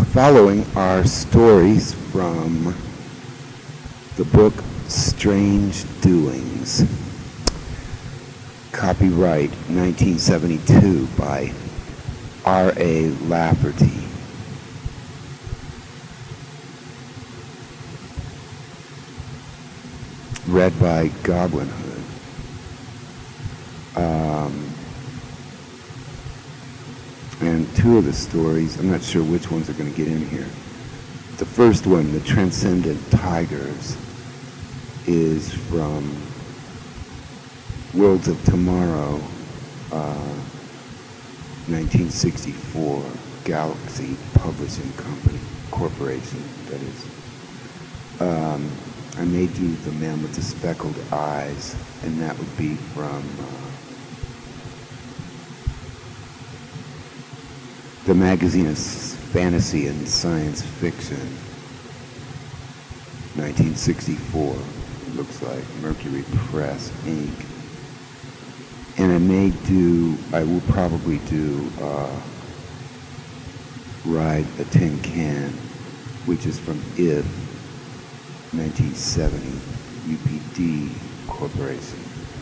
following are stories from the book Strange Doings, copyright 1972 by R.A. Lafferty. Read by Goblin Hood. And two of the stories, I'm not sure which ones are going to get in here. The first one, The Transcendent Tigers, is from Worlds of Tomorrow, 1964, Galaxy Publishing Company, Corporation, that is. I may do The Man with the Speckled Eyes, and that would be from the magazine of Fantasy and Science Fiction, 1964, looks like, Mercury Press, Inc. And I will probably do Ride a Tin Can, which is from If, 1970, UPD Corporation.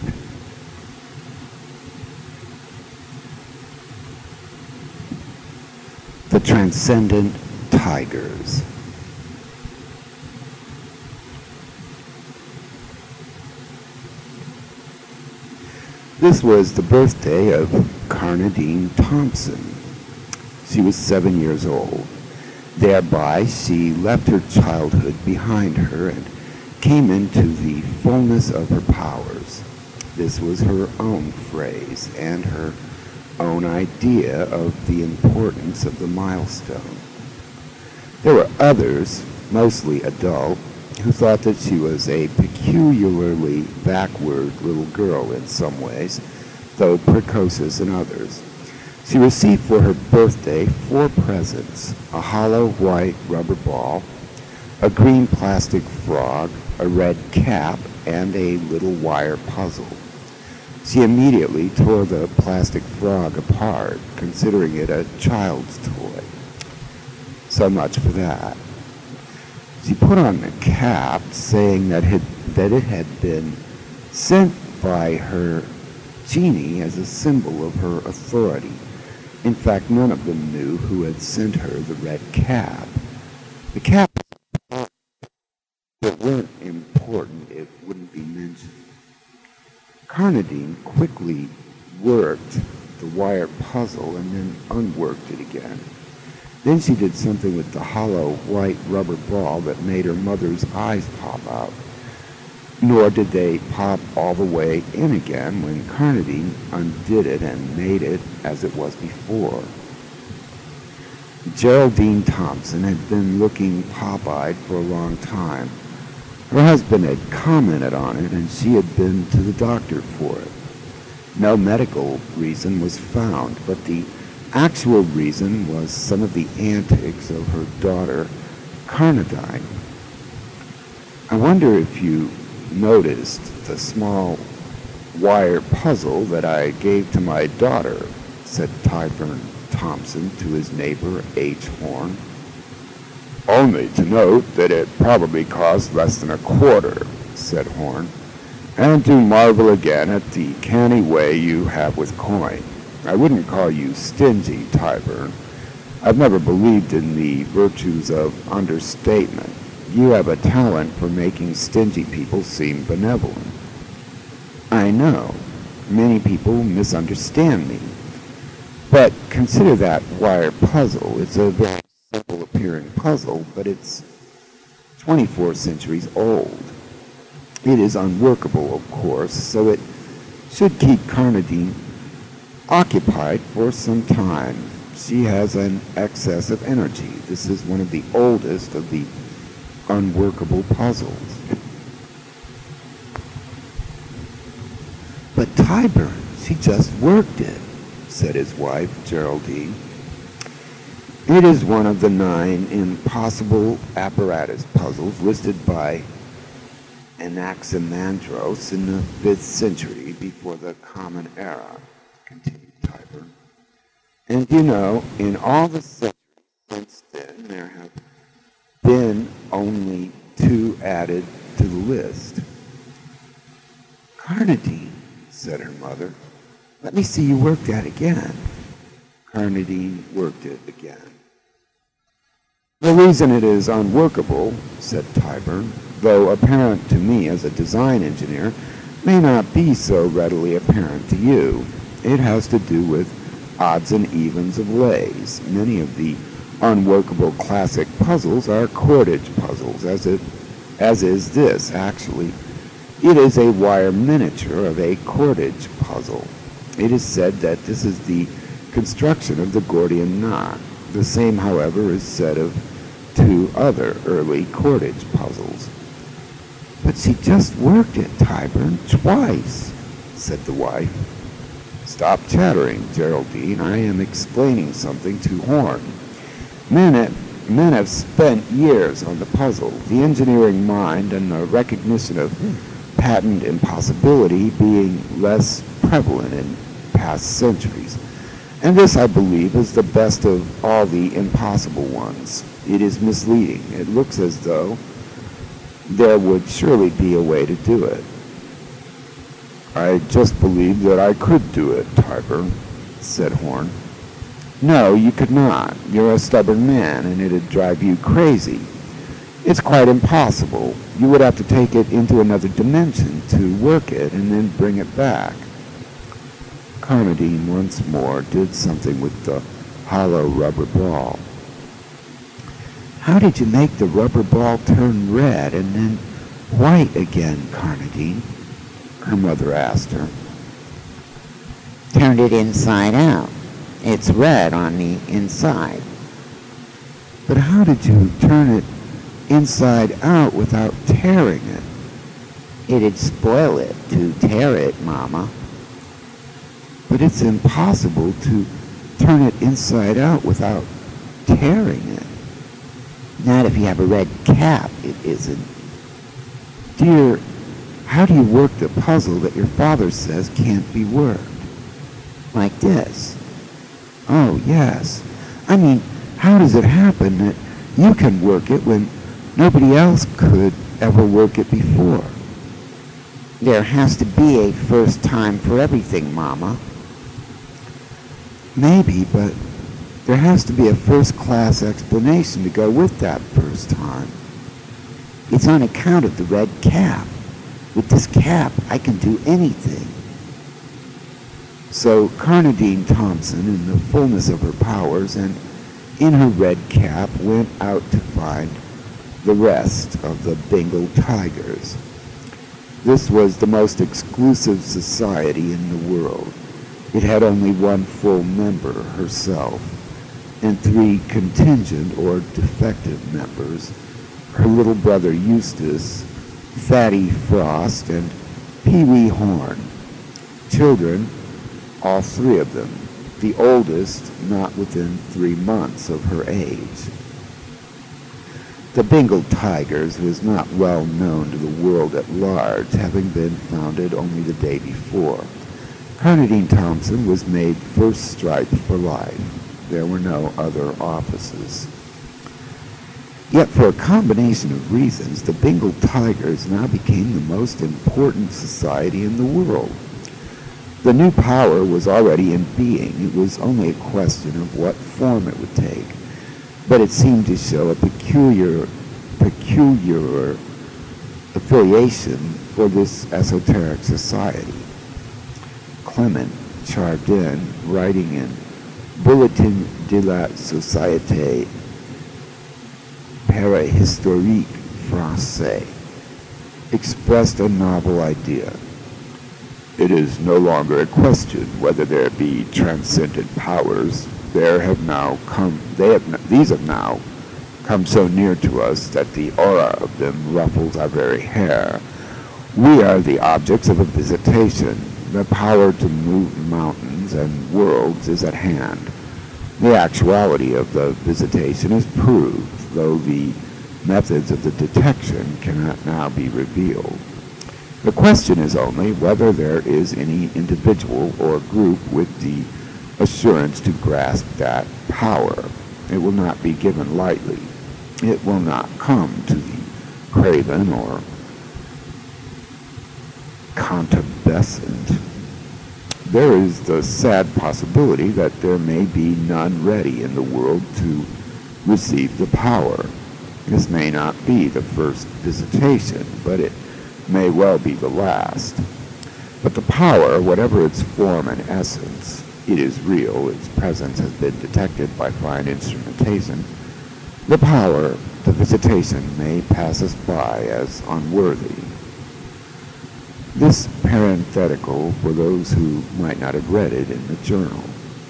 The Transcendent Tigers. This was the birthday of Carnadine Thompson. She was 7 years old. Thereby, she left her childhood behind her and came into the fullness of her powers. This was her own phrase and her own idea of the importance of the milestone. There were others, mostly adult, who thought that she was a peculiarly backward little girl in some ways, though precocious in others. She received for her birthday 4 presents: a hollow white rubber ball, a green plastic frog, a red cap, and a little wire puzzle. She immediately tore the plastic frog apart, considering it a child's toy. So much for that. She put on the cap, saying that it had been sent by her genie as a symbol of her authority. In fact, none of them knew who had sent her the red cap. The cap that weren't important, it wouldn't be mentioned. Carnadine quickly worked the wire puzzle and then unworked it again. Then she did something with the hollow white rubber ball that made her mother's eyes pop out. Nor did they pop all the way in again when Carnadine undid it and made it as it was before. Geraldine Thompson had been looking pop-eyed for a long time. Her husband had commented on it, and she had been to the doctor for it. No medical reason was found, but the actual reason was some of the antics of her daughter, Carnadine. I wonder if you noticed the small wire puzzle that I gave to my daughter, said Tyburn Thompson to his neighbor, H. Horn. Only to note that it probably cost less than a quarter, said Horn, and to marvel again at the canny way you have with coin. I wouldn't call you stingy, Tyburn. I've never believed in the virtues of understatement. You have a talent for making stingy people seem benevolent. I know. Many people misunderstand me. But consider that wire puzzle. It's a very simple appearing puzzle, but it's 24 centuries old. It is unworkable, of course, so it should keep Carnadine occupied for some time. She has an excess of energy. This is one of the oldest of the unworkable puzzles. But Tyburn, she just worked it, said his wife, Geraldine. It is one of the 9 impossible apparatus puzzles listed by Anaximandros in the 5th century before the Common Era, continued Tyburn. And you know, in all the centuries since then, and there have been only 2 added to the list. Carnadine, said her mother, let me see you work that again. Carnadine worked it again. The reason it is unworkable, said Tyburn, though apparent to me as a design engineer, may not be so readily apparent to you. It has to do with odds and evens of lays. Many of the unworkable classic puzzles are cordage puzzles, as is this, actually. It is a wire miniature of a cordage puzzle. It is said that this is the construction of the Gordian knot. The same, however, is said of 2 other early cordage puzzles. But she just worked it, Tyburn, twice, said the wife. Stop chattering, Geraldine. I am explaining something to Horn. Men have spent years on the puzzle, the engineering mind and the recognition of patent impossibility being less prevalent in past centuries. And this, I believe, is the best of all the impossible ones. It is misleading. It looks as though there would surely be a way to do it. I just believed that I could do it, Tyburn, said Horn. No, you could not. You're a stubborn man, and it'd drive you crazy. It's quite impossible. You would have to take it into another dimension to work it and then bring it back. Carnadine once more did something with the hollow rubber ball. How did you make the rubber ball turn red and then white again, Carnadine? Her mother asked her. Turned it inside out. It's red on the inside. But how did you turn it inside out without tearing it? It'd spoil it to tear it, Mama. But it's impossible to turn it inside out without tearing it. Not if you have a red cap, it isn't. Dear, how do you work the puzzle that your father says can't be worked? Like this. Oh, yes. I mean, how does it happen that you can work it when nobody else could ever work it before? There has to be a first time for everything, Mama. Maybe, but there has to be a first-class explanation to go with that first time. It's on account of the red cap. With this cap, I can do anything. So Carnadine Thompson, in the fullness of her powers and in her red cap, went out to find the rest of the Bengal Tigers. This was the most exclusive society in the world. It had only 1 full member, herself, and 3 contingent or defective members, her little brother Eustace, Fatty Frost, and Pee-wee Horn. Children, all 3 of them, the oldest not within 3 months of her age. The Bengal Tigers was not well known to the world at large, having been founded only the day before. Carnadine Thompson was made first stripe for life. There were no other offices. Yet for a combination of reasons, the Bengal Tigers now became the most important society in the world. The new power was already in being. It was only a question of what form it would take. But it seemed to show a peculiar affiliation for this esoteric society. Clement Chardin, writing in Bulletin de la Société Préhistorique Française, expressed a novel idea. It is no longer a question whether there be transcendent powers. These have now come so near to us that the aura of them ruffles our very hair. We are the objects of a visitation. The power to move mountains and worlds is at hand. The actuality of the visitation is proved, though the methods of the detection cannot now be revealed. The question is only whether there is any individual or group with the assurance to grasp that power. It will not be given lightly. It will not come to the craven or convalescent. There is the sad possibility that there may be none ready in the world to receive the power. This may not be the first visitation, but it may well be the last. But the power, whatever its form and essence, it is real. Its presence has been detected by fine instrumentation. The power, the visitation, may pass us by as unworthy. This parenthetical for those who might not have read it in the journal.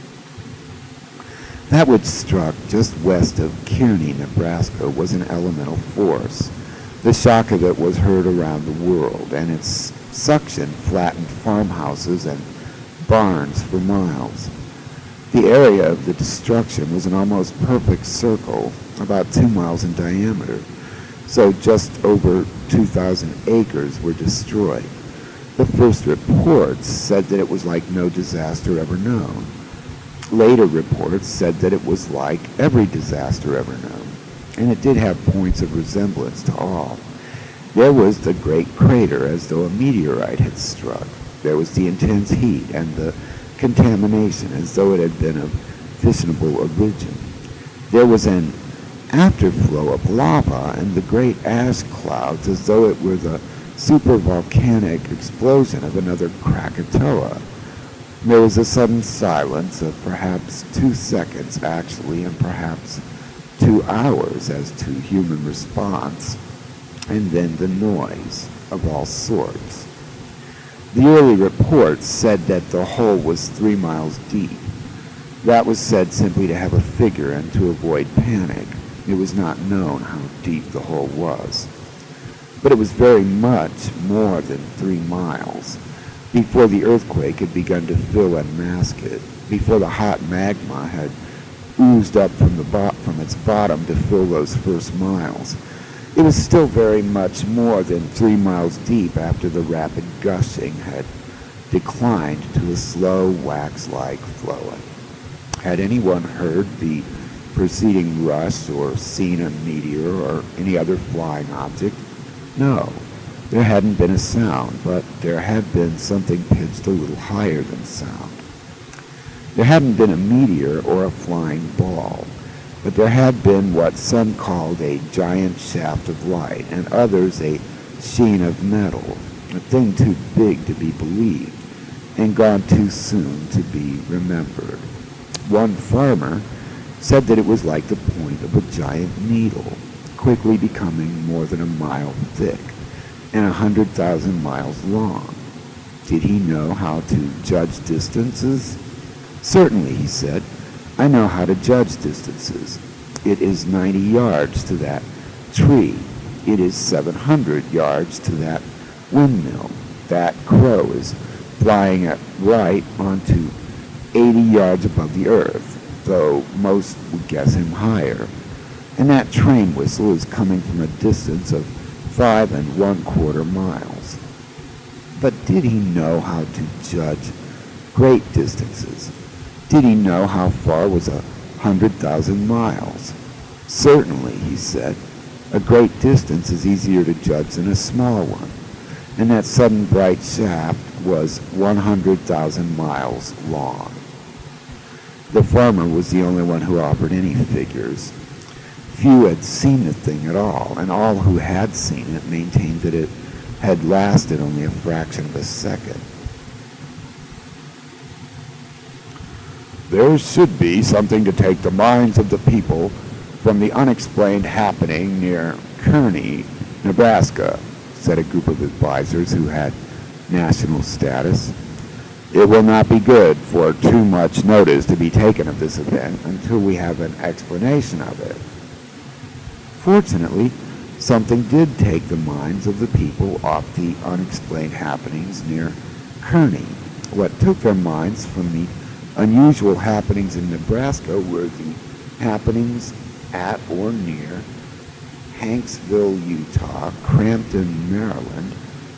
That which struck just west of Kearney, Nebraska, was an elemental force. The shock of it was heard around the world, and its suction flattened farmhouses and barns for miles. The area of the destruction was an almost perfect circle, about 2 miles in diameter, so just over 2,000 acres were destroyed. The first reports said that it was like no disaster ever known. Later reports said that it was like every disaster ever known, and it did have points of resemblance to all. There was the great crater as though a meteorite had struck. There was the intense heat and the contamination as though it had been of fissionable origin. There was an afterflow of lava and the great ash clouds as though it were the supervolcanic explosion of another Krakatoa. There was a sudden silence of perhaps 2 seconds actually, and perhaps 2 hours as to human response, and then the noise of all sorts. The early reports said that the hole was 3 miles deep. That was said simply to have a figure and to avoid panic. It was not known how deep the hole was. But it was very much more than 3 miles. Before the earthquake had begun to fill and mask it, before the hot magma had oozed up from its bottom to fill those first miles, it was still very much more than 3 miles deep after the rapid gushing had declined to a slow wax-like flowing. Had anyone heard the preceding rush or seen a meteor or any other flying object? No, there hadn't been a sound, but there had been something pitched a little higher than sound. There hadn't been a meteor or a flying ball, but there had been what some called a giant shaft of light, and others a sheen of metal, a thing too big to be believed, and gone too soon to be remembered. One farmer said that it was like the point of a giant needle, quickly becoming more than a mile thick and 100,000 miles long. Did he know how to judge distances? Certainly, he said. I know how to judge distances. It is 90 yards to that tree. It is 700 yards to that windmill. That crow is flying at right onto 80 yards above the earth, though most would guess him higher. And that train whistle is coming from a distance of 5 1/4 miles. But did he know how to judge great distances? Did he know how far was 100,000 miles? Certainly, he said. A great distance is easier to judge than a small one. And that sudden bright shaft was 100,000 miles long. The farmer was the only one who offered any figures. Few had seen the thing at all, and all who had seen it maintained that it had lasted only a fraction of a second. There should be something to take the minds of the people from the unexplained happening near Kearney, Nebraska, said a group of advisors who had national status. It will not be good for too much notice to be taken of this event until we have an explanation of it. Fortunately, something did take the minds of the people off the unexplained happenings near Kearney. What took their minds from the unusual happenings in Nebraska were the happenings at or near Hanksville, Utah, Crampton, Maryland,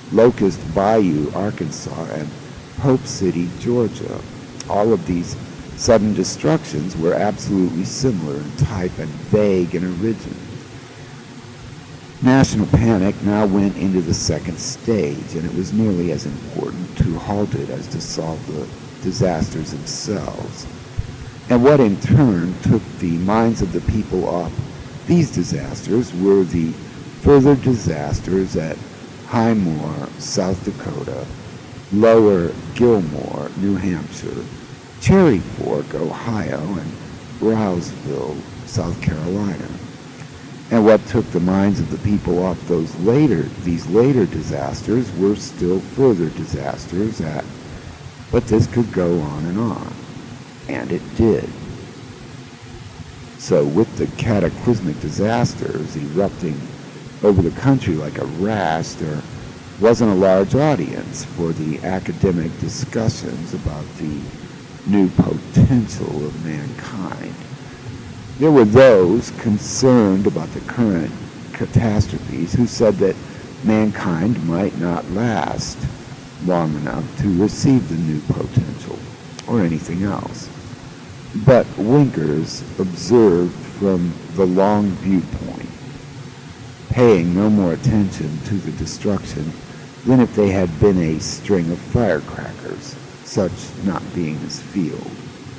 Locust Bayou, Arkansas, and Pope City, Georgia. All of these Sudden destructions were absolutely similar in type and vague in origin. National panic now went into the second stage, and it was nearly as important to halt it as to solve the disasters themselves. And what in turn took the minds of the people off these disasters were the further disasters at Highmore, South Dakota, Lower Gilmore, New Hampshire, Cherry Fork, Ohio, and Roseville, South Carolina. And what took the minds of the people off these later disasters were still further disasters but this could go on. And it did. So with the cataclysmic disasters erupting over the country like a rash, there wasn't a large audience for the academic discussions about the new potential of mankind. There were those concerned about the current catastrophes who said that mankind might not last long enough to receive the new potential or anything else. But Winkers observed from the long viewpoint, paying no more attention to the destruction than if they had been a string of firecrackers, such not being his field.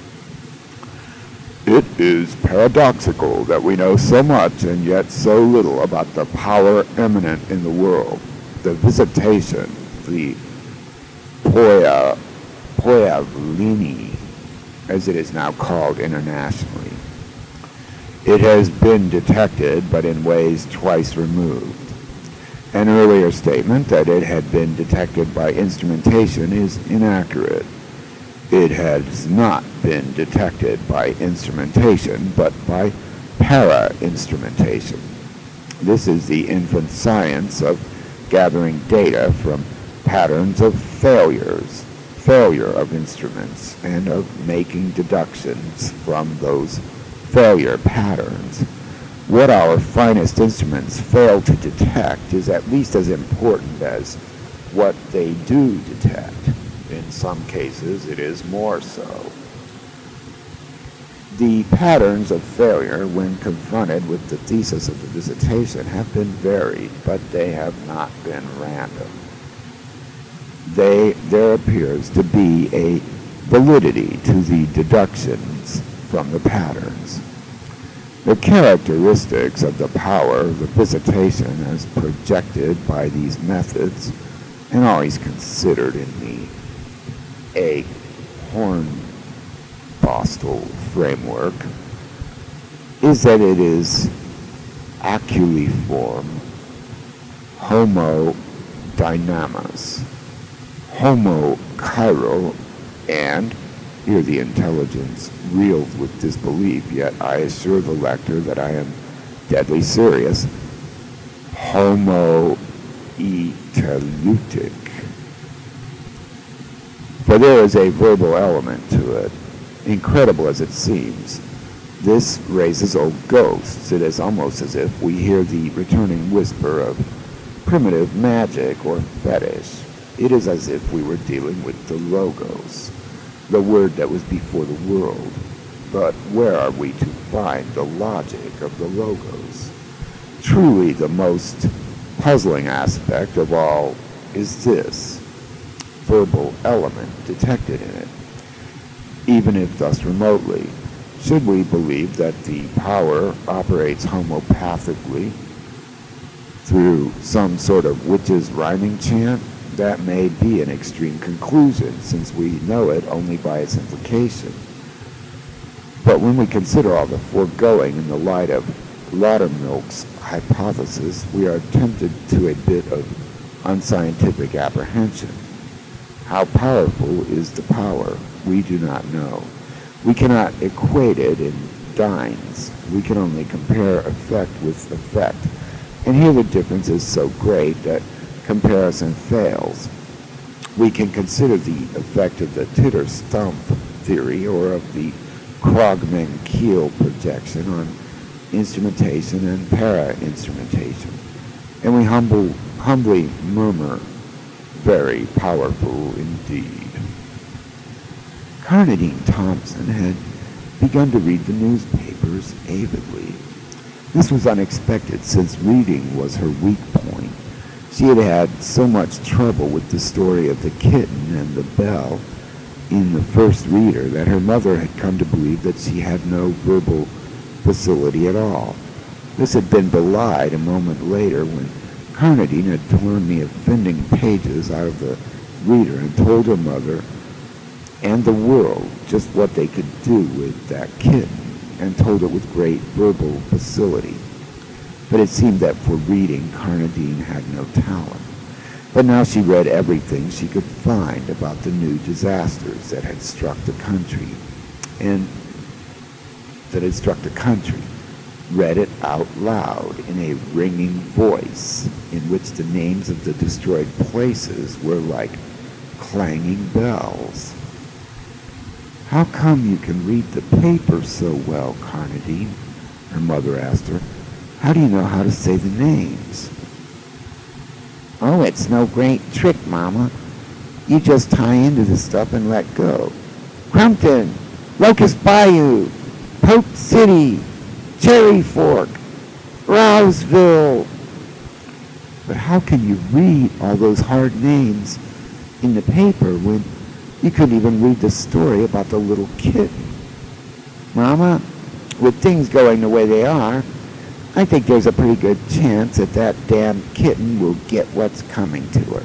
It is paradoxical that we know so much and yet so little about the power immanent in the world, the visitation, the Poyavlini, as it is now called internationally. It has been detected, but in ways twice removed. An earlier statement that it had been detected by instrumentation is inaccurate. It has not been detected by instrumentation, but by para-instrumentation. This is the infant science of gathering data from patterns of failure of instruments, and of making deductions from those failure patterns. What our finest instruments fail to detect is at least as important as what they do detect. In some cases, it is more so. The patterns of failure, when confronted with the thesis of the visitation, have been varied, but they have not been random. There appears to be a validity to the deductions from the patterns. The characteristics of the power of the visitation as projected by these methods, and always considered in the Hornbostel framework, is that it is aculiform homodynamus, homochiral, and here the intelligence reels with disbelief, yet I assure the lector that I am deadly serious, homoetelutic. For there is a verbal element to it, incredible as it seems. This raises old ghosts. It is almost as if we hear the returning whisper of primitive magic or fetish. It is as if we were dealing with the logos, the word that was before the world. But where are we to find the logic of the logos? Truly the most puzzling aspect of all is this verbal element detected in it, even if thus remotely. Should we believe that the power operates homopathically through some sort of witch's rhyming chant? That may be an extreme conclusion, since we know it only by its implication. But when we consider all the foregoing in the light of Laudermilk's hypothesis, we are tempted to a bit of unscientific apprehension. How powerful is the power? We do not know. We cannot equate it in dynes. We can only compare effect with effect. And here the difference is so great that comparison fails. We can consider the effect of the Titter-Stump theory or of the Krogman-Keel projection on instrumentation and para-instrumentation. And we humbly murmur, very powerful indeed. Carnadine Thompson had begun to read the newspapers avidly. This was unexpected, since reading was her weak point. She had had so much trouble with the story of the kitten and the bell in the first reader that her mother had come to believe that she had no verbal facility at all. This had been belied a moment later when Carnadine had torn the offending pages out of the reader and told her mother and the world just what they could do with that kitten, and told it with great verbal facility. But it seemed that for reading, Carnadine had no talent. But now she read everything she could find about the new disasters that had struck the country, read it out loud in a ringing voice in which the names of the destroyed places were like clanging bells. "How come you can read the paper so well, Carnadine?" her mother asked her. "How do you know how to say the names?" "Oh, it's no great trick, Mama. You just tie into the stuff and let go. Crumpton, Locust Bayou, Polk City, Cherry Fork, Roseville." "But how can you read all those hard names in the paper when you couldn't even read the story about the little kitten?" "Mama, with things going the way they are, I think there's a pretty good chance that that damn kitten will get what's coming to her."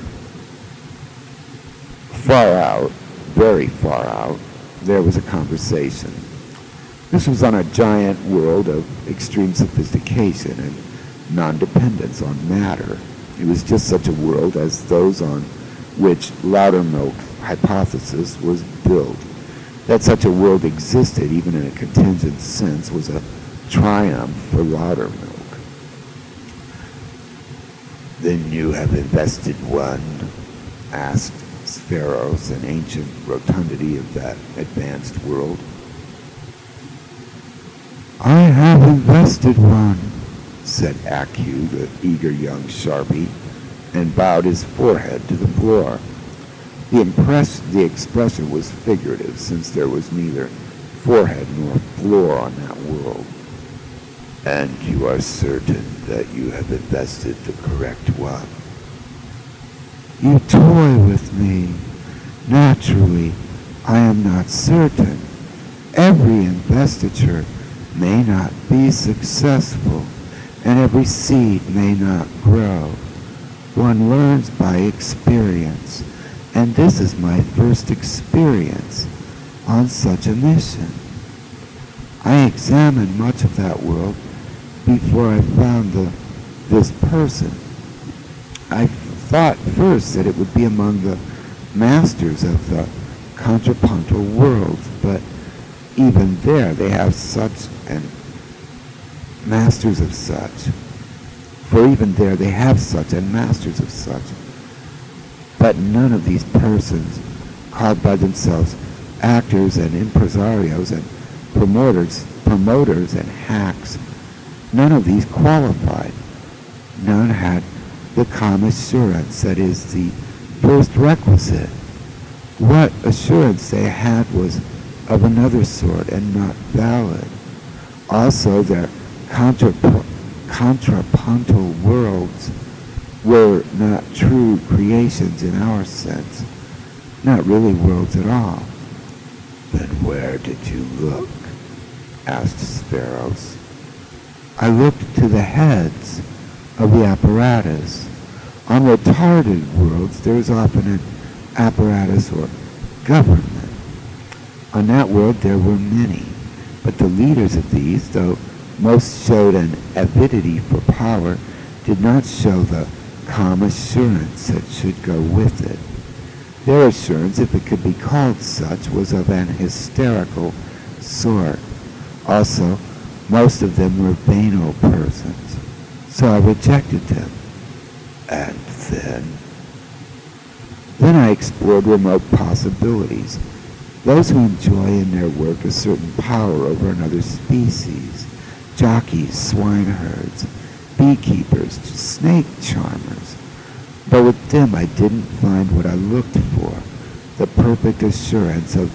Far out, very far out, there was a conversation. This was on a giant world of extreme sophistication and non-dependence on matter. It was just such a world as those on which Loudermilk's hypothesis was built. That such a world existed, even in a contingent sense, was a triumph for Loudermilk. "Then you have invested one?" asked Spheros, an ancient rotundity of that advanced world. "I have invested one," said Aku, the eager young Sharpie, and bowed his forehead to the floor. The expression was figurative, since there was neither forehead nor floor on that world. "And you are certain that you have invested the correct one?" "You toy with me. Naturally, I am not certain. Every investiture may not be successful, and every seed may not grow. One learns by experience, and this is my first experience on such a mission. I examined much of that world before I found this person. I thought first that it would be among the masters of the contrapuntal worlds, but even there they have such and masters of such. For even there they have such and masters of such. But none of these persons, called by themselves actors and impresarios and promoters and hacks, none of these qualified. None had the calm assurance that is the first requisite. What assurance they had was of another sort and not valid. Also, their contrapuntal worlds were not true creations in our sense, not really worlds at all." "Then where did you look?" asked Spheros. "I looked to the heads of the apparatus. On retarded worlds, there is often an apparatus or government. On that world, there were many, but the leaders of these, though most showed an avidity for power, did not show the calm assurance that should go with it. Their assurance, if it could be called such, was of an hysterical sort. Also, most of them were banal persons, so I rejected them." "And then?" "Then I explored remote possibilities. Those who enjoy in their work a certain power over another species, jockeys, swineherds, beekeepers, snake charmers. But with them I didn't find what I looked for, the perfect assurance of the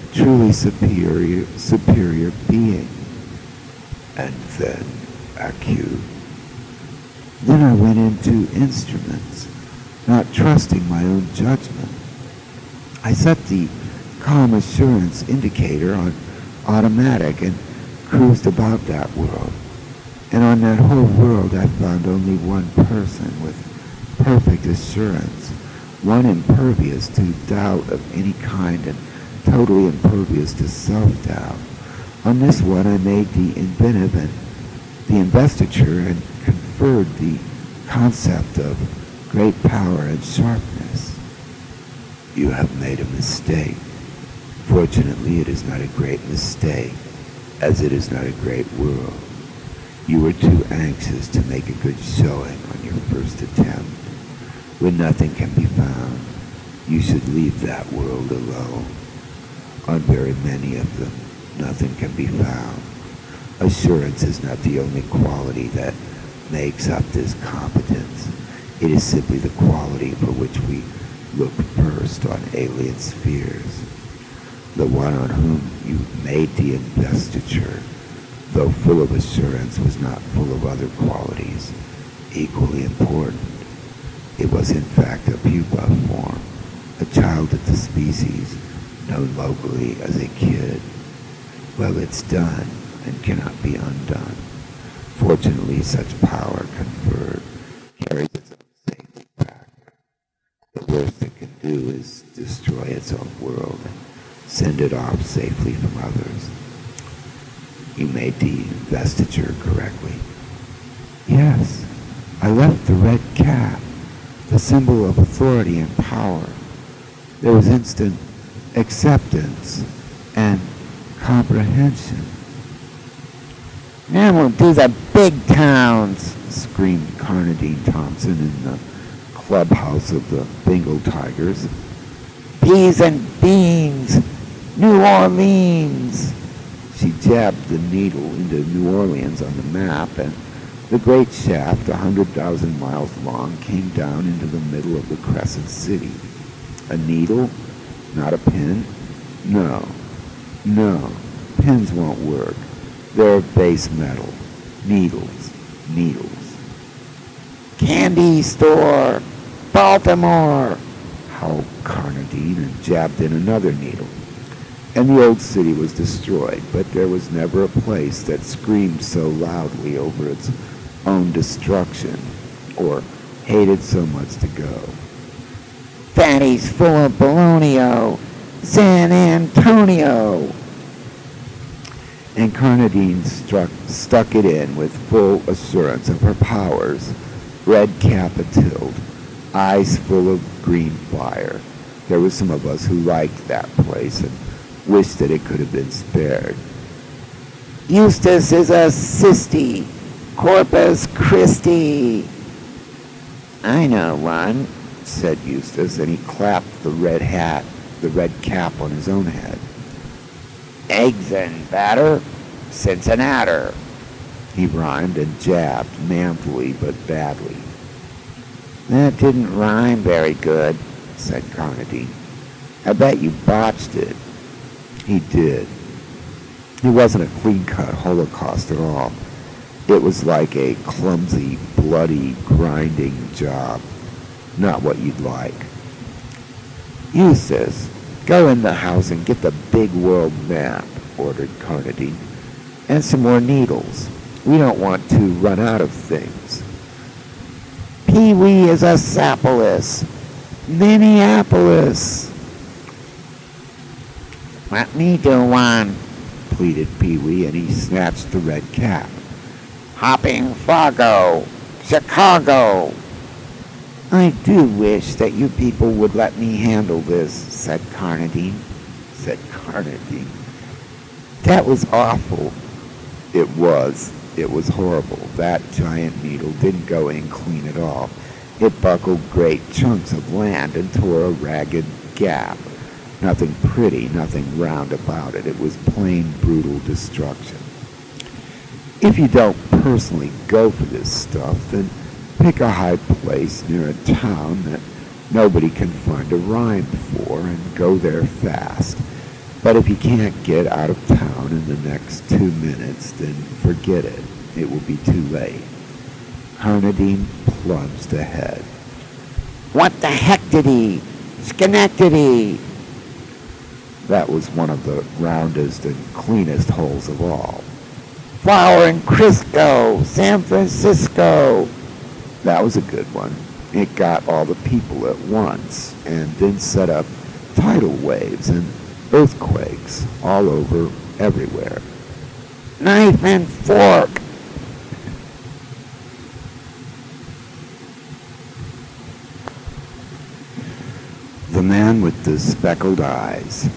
truly superior being. And then AQ. Then I went into instruments, not trusting my own judgment. I set the calm assurance indicator on automatic and cruised about that world. And on that whole world I found only one person with perfect assurance, one impervious to doubt of any kind and totally impervious to self-doubt. On this one I made the inventive and the investiture and conferred the concept of great power and sharpness. You have made a mistake. Fortunately, it is not a great mistake, as it is not a great world. You were too anxious to make a good showing on your first attempt. When nothing can be found, you should leave that world alone. On very many of them, nothing can be found. Assurance is not the only quality that makes up this competence. It is simply the quality for which we look first on alien spheres. The one on whom you made the investiture, though full of assurance, was not full of other qualities equally important. It was in fact a pupa form, a child of the species, known locally as a kid. Well, it's done and cannot be undone. Fortunately, such power conferred carries its own safety factor. The worst it can do is destroy its own world and send it off safely from others. You made the investiture correctly. Yes, I left the red cap, the symbol of authority and power. There was instant acceptance and comprehension. Now we'll do the big towns, screamed Carnadine Thompson in the clubhouse of the Bengal Tigers. Peas and beans, New Orleans. She jabbed the needle into New Orleans on the map, and the great shaft, 100,000 miles long, came down into the middle of the crescent city. A needle? Not a pin? No. Pins won't work. They're base metal. Needles. Candy store, Baltimore, howled Carnadine and jabbed in another needle. And the old city was destroyed, but there was never a place that screamed so loudly over its own destruction or hated so much to go. Fatty's full of Bologna, San Antonio. And Carnadine stuck it in with full assurance of her powers, red cap a-tilt, eyes full of green fire. There were some of us who liked that place and wished that it could have been spared. Eustace is a cysty, Corpus Christi. I know one, said Eustace, and he clapped the red cap on his own head. Eggs and batter, Cincinnati. He rhymed and jabbed manfully but badly. That didn't rhyme very good, said Carnadine. I bet you botched it. He did. It wasn't a clean-cut Holocaust at all. It was like a clumsy, bloody, grinding job. Not what you'd like. Eustace, go in the house and get the big world map, ordered Carnadine. And some more needles. We don't want to run out of things. Pee-wee is a Sapolis. Minneapolis. Let me do one, pleaded Pee-wee, and he snatched the red cap. Hopping Fargo, Chicago. I do wish that you people would let me handle this, said Carnadine. That was awful. It was. It was horrible. That giant needle didn't go in clean at all. It buckled great chunks of land and tore a ragged gap. Nothing pretty, nothing round about it. It was plain, brutal destruction. If you don't personally go for this stuff, then pick a high place near a town that nobody can find a rhyme for and go there fast. But if you can't get out of town in the next 2 minutes, then forget it. It will be too late. Herndon plunged ahead. What the heck did he? Schenectady! That was one of the roundest and cleanest holes of all. Flower and Crisco! San Francisco! That was a good one. It got all the people at once, and then set up tidal waves and earthquakes all over everywhere. Knife and fork! The man with the speckled eyes.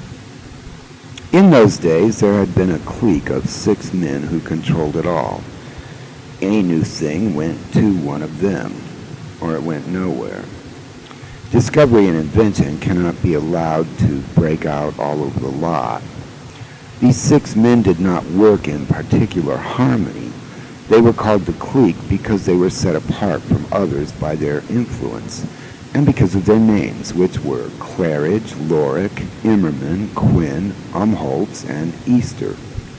In those days, there had been a clique of 6 men who controlled it all. Any new thing went to one of them, or it went nowhere. Discovery and invention cannot be allowed to break out all over the lot. These 6 men did not work in particular harmony. They were called the clique because they were set apart from others by their influence, and because of their names, which were Claridge, Lorick, Immerman, Quinn, Umholtz, and Easter.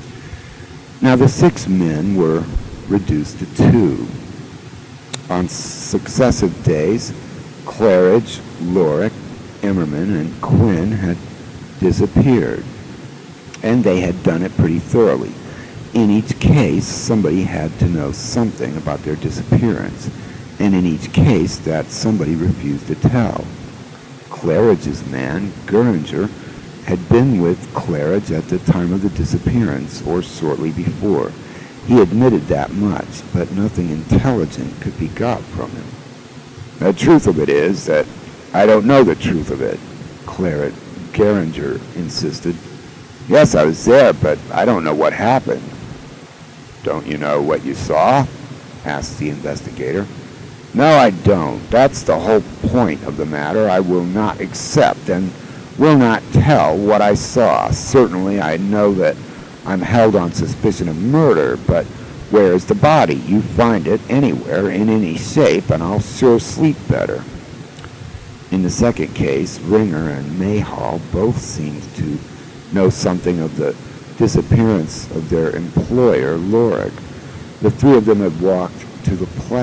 Now the 6 men were reduced to 2. On successive days, Claridge, Lorick, Immerman, and Quinn had disappeared, and they had done it pretty thoroughly. In each case, somebody had to know something about their disappearance, and in each case that somebody refused to tell. Claridge's man, Geringer, had been with Claridge at the time of the disappearance, or shortly before. He admitted that much, but nothing intelligent could be got from him. The truth of it is that I don't know the truth of it, Geringer insisted. Yes, I was there, but I don't know what happened. Don't you know what you saw? Asked the investigator. No, I don't. That's the whole point of the matter. I will not accept and will not tell what I saw. Certainly, I know that I'm held on suspicion of murder, but where's the body? You find it anywhere, in any shape, and I'll sure sleep better. In the second case, Ringer and Mayhall both seemed to know something of the disappearance of their employer, Lorick. The 3 of them had walked in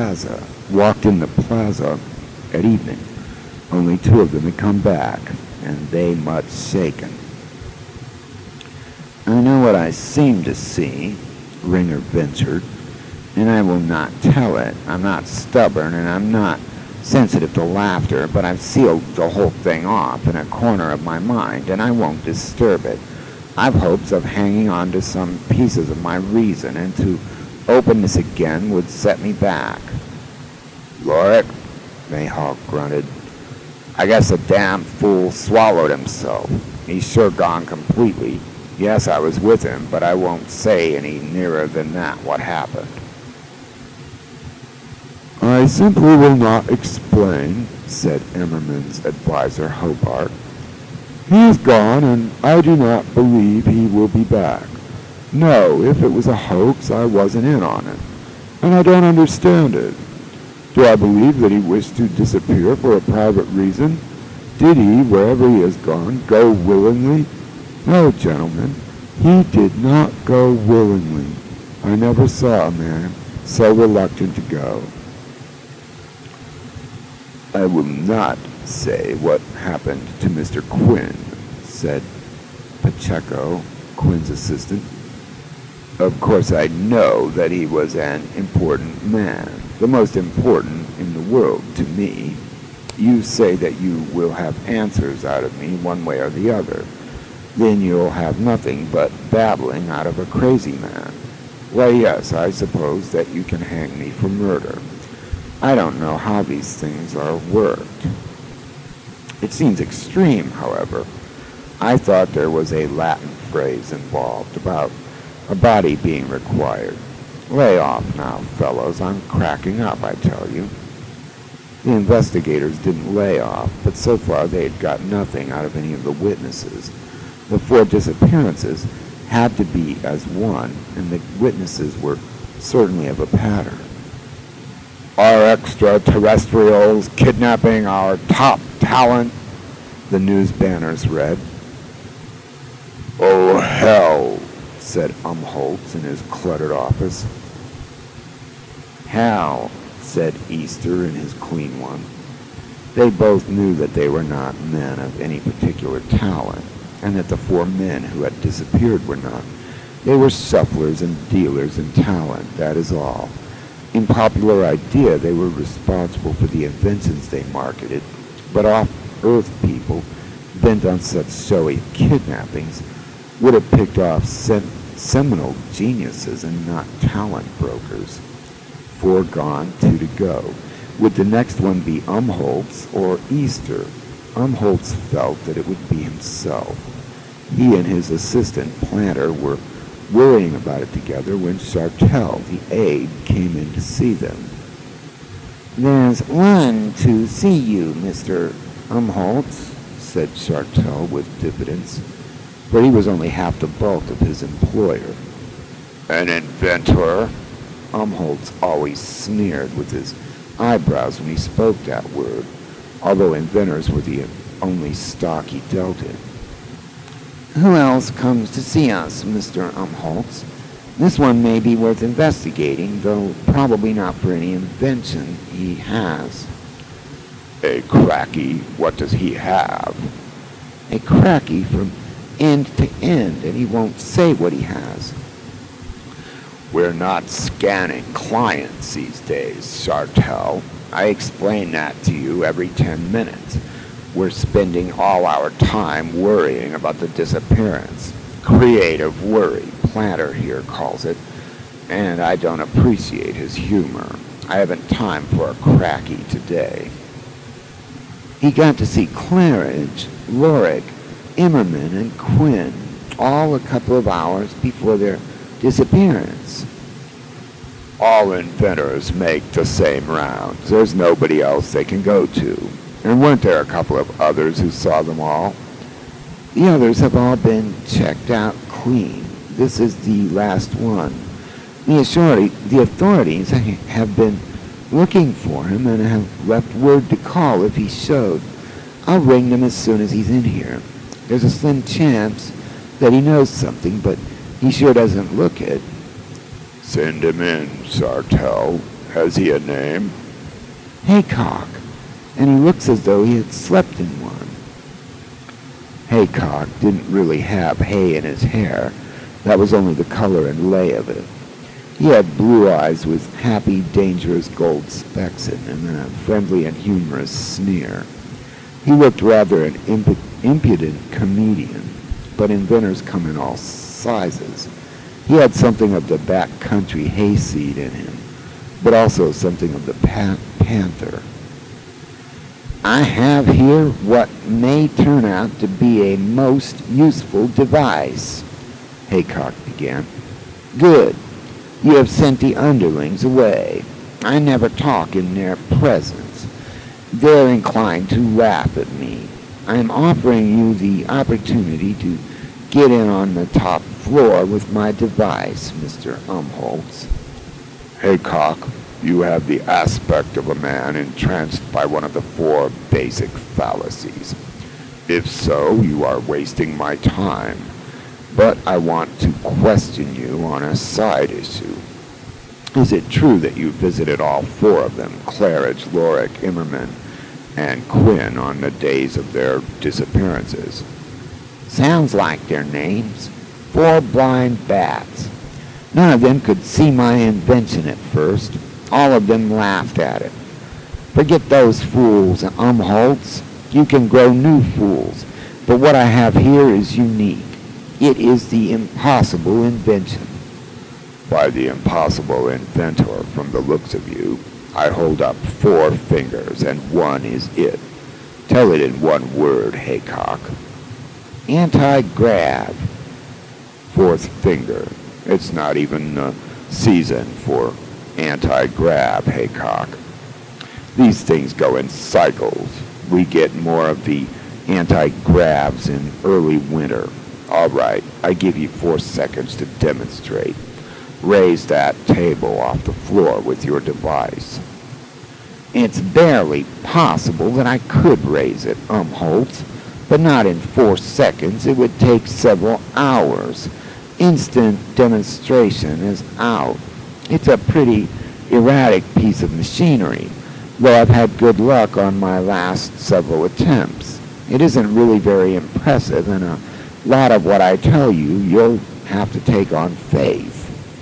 the plaza at evening. Only 2 of them had come back, and they much shaken. I know what I seem to see, Ringer ventured, and I will not tell it. I'm not stubborn, and I'm not sensitive to laughter, but I've sealed the whole thing off in a corner of my mind, and I won't disturb it. I've hopes of hanging on to some pieces of my reason, and to open this again would set me back. Lorick, Mayhawk grunted. I guess the damn fool swallowed himself. He's sure gone completely. Yes, I was with him, but I won't say any nearer than that what happened. I simply will not explain, said Emmerman's advisor, Hobart. He is gone, and I do not believe he will be back. No, if it was a hoax, I wasn't in on it, and I don't understand it. Do I believe that he wished to disappear for a private reason? Did he, wherever he has gone, go willingly? No, gentlemen, he did not go willingly. I never saw a man so reluctant to go. I will not say what happened to Mr. Quinn, said Pacheco, Quinn's assistant. Of course, I know that he was an important man, the most important in the world to me. You say that you will have answers out of me one way or the other. Then you'll have nothing but babbling out of a crazy man. Why, yes, I suppose that you can hang me for murder. I don't know how these things are worked. It seems extreme, however. I thought there was a Latin phrase involved about a body being required. Lay off now, fellows. I'm cracking up, I tell you. The investigators didn't lay off, but so far they had got nothing out of any of the witnesses. The 4 disappearances had to be as one, and the witnesses were certainly of a pattern. Our extraterrestrials kidnapping our top talent, the news banners read. "Oh, hell," said Umholtz in his cluttered office. "Hell," said Easter in his clean one. They both knew that they were not men of any particular talent, and that the four men who had disappeared were not. They were shufflers and dealers in talent, that is all. In popular idea, they were responsible for the inventions they marketed, but off-Earth people, bent on such showy kidnappings, would have picked off seminal geniuses and not talent brokers. 4 gone, 2 to go. Would the next one be Umholtz or Easter? Umholtz felt that it would be himself. He and his assistant planter were worrying about it together when Sartell, the aide, came in to see them. "There's one to see you, Mr. Umholtz," said Sartell with diffidence, for he was only half the bulk of his employer. "An inventor?" Umholtz always sneered with his eyebrows when he spoke that word, although inventors were the only stock he dealt in. "Who else comes to see us, Mr. Umholtz? This one may be worth investigating, though probably not for any invention he has." "A cracky? What does he have?" "A cracky from end to end, and he won't say what he has." "We're not scanning clients these days, Sartell. I explain that to you every 10 minutes. We're spending all our time worrying about the disappearance. Creative worry, Planter here calls it, and I don't appreciate his humor. I haven't time for a cracky today." He got to see Claridge, Lorik, Immerman, and Quinn, all a couple of hours before their disappearance. "All inventors make the same rounds. There's nobody else they can go to. And weren't there a couple of others who saw them all?" "The others have all been checked out clean. This is the last one. The authorities have been looking for him and have left word to call if he showed. I'll ring them as soon as he's in here. There's a slim chance that he knows something, but he sure doesn't look it." "Send him in, Sartell. Has he a name?" "Haycock, and he looks as though he had slept in one." Haycock didn't really have hay in his hair. That was only the color and lay of it. He had blue eyes with happy, dangerous gold specks in them and a friendly and humorous sneer. He looked rather an impudent comedian, but inventors come in all sizes. He had something of the backcountry hayseed in him, but also something of the panther. "I have here what may turn out to be a most useful device," Haycock began. "Good. You have sent the underlings away. I never talk in their presence. They're inclined to laugh at me. I am offering you the opportunity to get in on the top floor with my device, Mr. Umholtz." "Haycock, you have the aspect of a man entranced by one of the 4 basic fallacies. If so, you are wasting my time. But I want to question you on a side issue. Is it true that you visited all 4 of them, Claridge, Lorik, Immerman, and Quinn, on the days of their disappearances?" "Sounds like their names. 4 blind bats. None of them could see my invention at first. All of them laughed at it. Forget those fools, Umholtz. You can grow new fools. But what I have here is unique. It is the impossible invention." "By the impossible inventor, from the looks of you, I hold up 4 fingers, and one is it. Tell it in one word, Haycock." "Anti-grav." "4th finger. It's not even the season for anti-grav, Haycock. These things go in cycles. We get more of the anti-gravs in early winter. All right, I give you 4 seconds to demonstrate. Raise that table off the floor with your device." "It's barely possible that I could raise it, Umholtz. but not in 4 seconds. It would take several hours. Instant demonstration is out. It's a pretty erratic piece of machinery, though I've had good luck on my last several attempts. It isn't really very impressive, and a lot of what I tell you, you'll have to take on faith.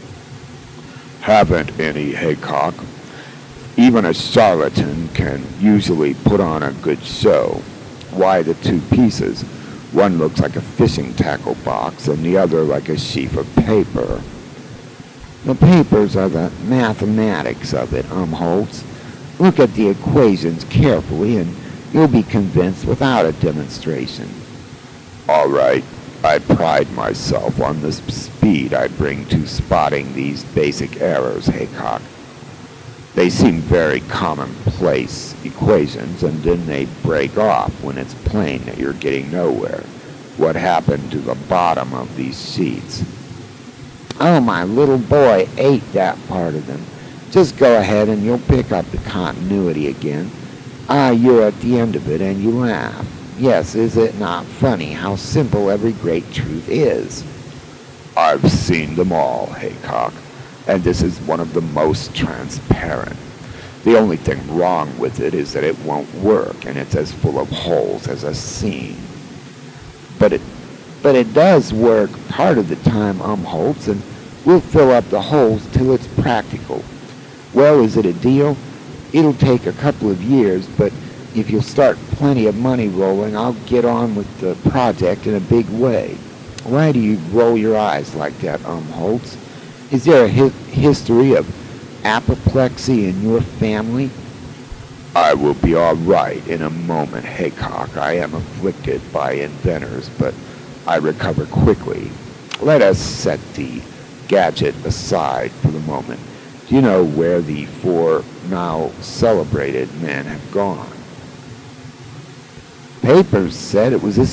Haven't any, Haycock. Even a charlatan can usually put on a good show. Why the two pieces? One looks like a fishing tackle box and the other like a sheaf of paper. The papers are the mathematics of it, Umholtz. Look at the equations carefully and you'll be convinced without a demonstration. All right. I pride myself on the speed I bring to spotting these basic errors, Haycock. They seem very commonplace equations, and then they break off when it's plain that you're getting nowhere. What happened to the bottom of these sheets? Oh, my little boy ate that part of them. Just go ahead and you'll pick up the continuity again. You're at the end of it and you laugh. Yes, is it not funny how simple every great truth is? I've seen them all, Haycock, and this is one of the most transparent. The only thing wrong with it is that it won't work, and it's as full of holes as a seam. But it does work part of the time, Umholtz, and we'll fill up the holes till it's practical. Well, is it a deal? It'll take a couple of years, but if you'll start plenty of money rolling, I'll get on with the project in a big way. Why do you roll your eyes like that, Umholtz? Is there a history of apoplexy in your family? I will be all right in a moment, Haycock. I am afflicted by inventors, but I recover quickly. Let us set the gadget aside for the moment. Do you know where the 4 now celebrated men have gone? Papers said it was as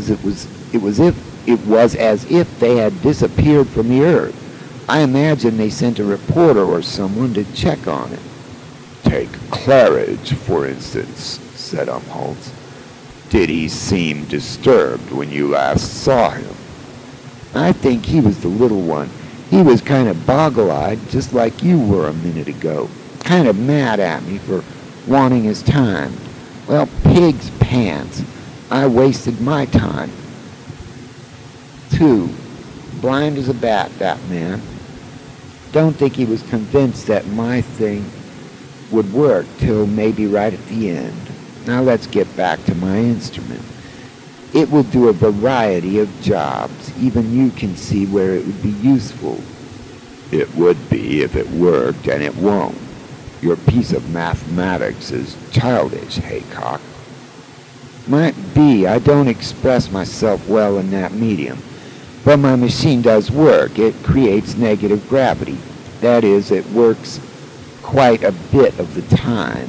if they had disappeared from the earth. I imagine they sent a reporter or someone to check on it. Take Claridge, for instance, said Umholtz. Did he seem disturbed when you last saw him? I think he was the little one. He was kind of boggle-eyed, just like you were a minute ago. Kind of mad at me for wanting his time. Well, pig's pants. I wasted my time. 2. Blind as a bat, that man. Don't think he was convinced that my thing would work till maybe right at the end. Now let's get back to my instrument. It will do a variety of jobs. Even you can see where it would be useful. It would be if it worked, and it won't. Your piece of mathematics is childish, Haycock. Might be. I don't express myself well in that medium. But my machine does work. It creates negative gravity. That is, it works quite a bit of the time.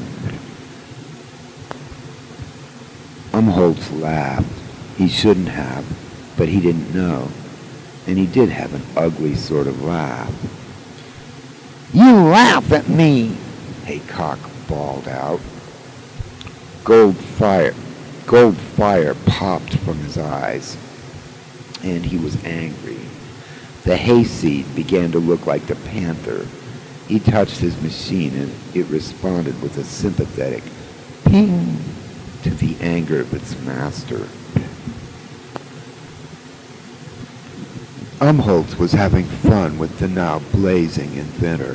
Umholtz laughed. He shouldn't have, but he didn't know. And he did have an ugly sort of laugh. You laugh at me, Haycock bawled out. Gold fire popped from his eyes, and he was angry. The hayseed began to look like the panther. He touched his machine, and it responded with a sympathetic ping to the anger of its master. Umholtz was having fun with the now blazing inventor.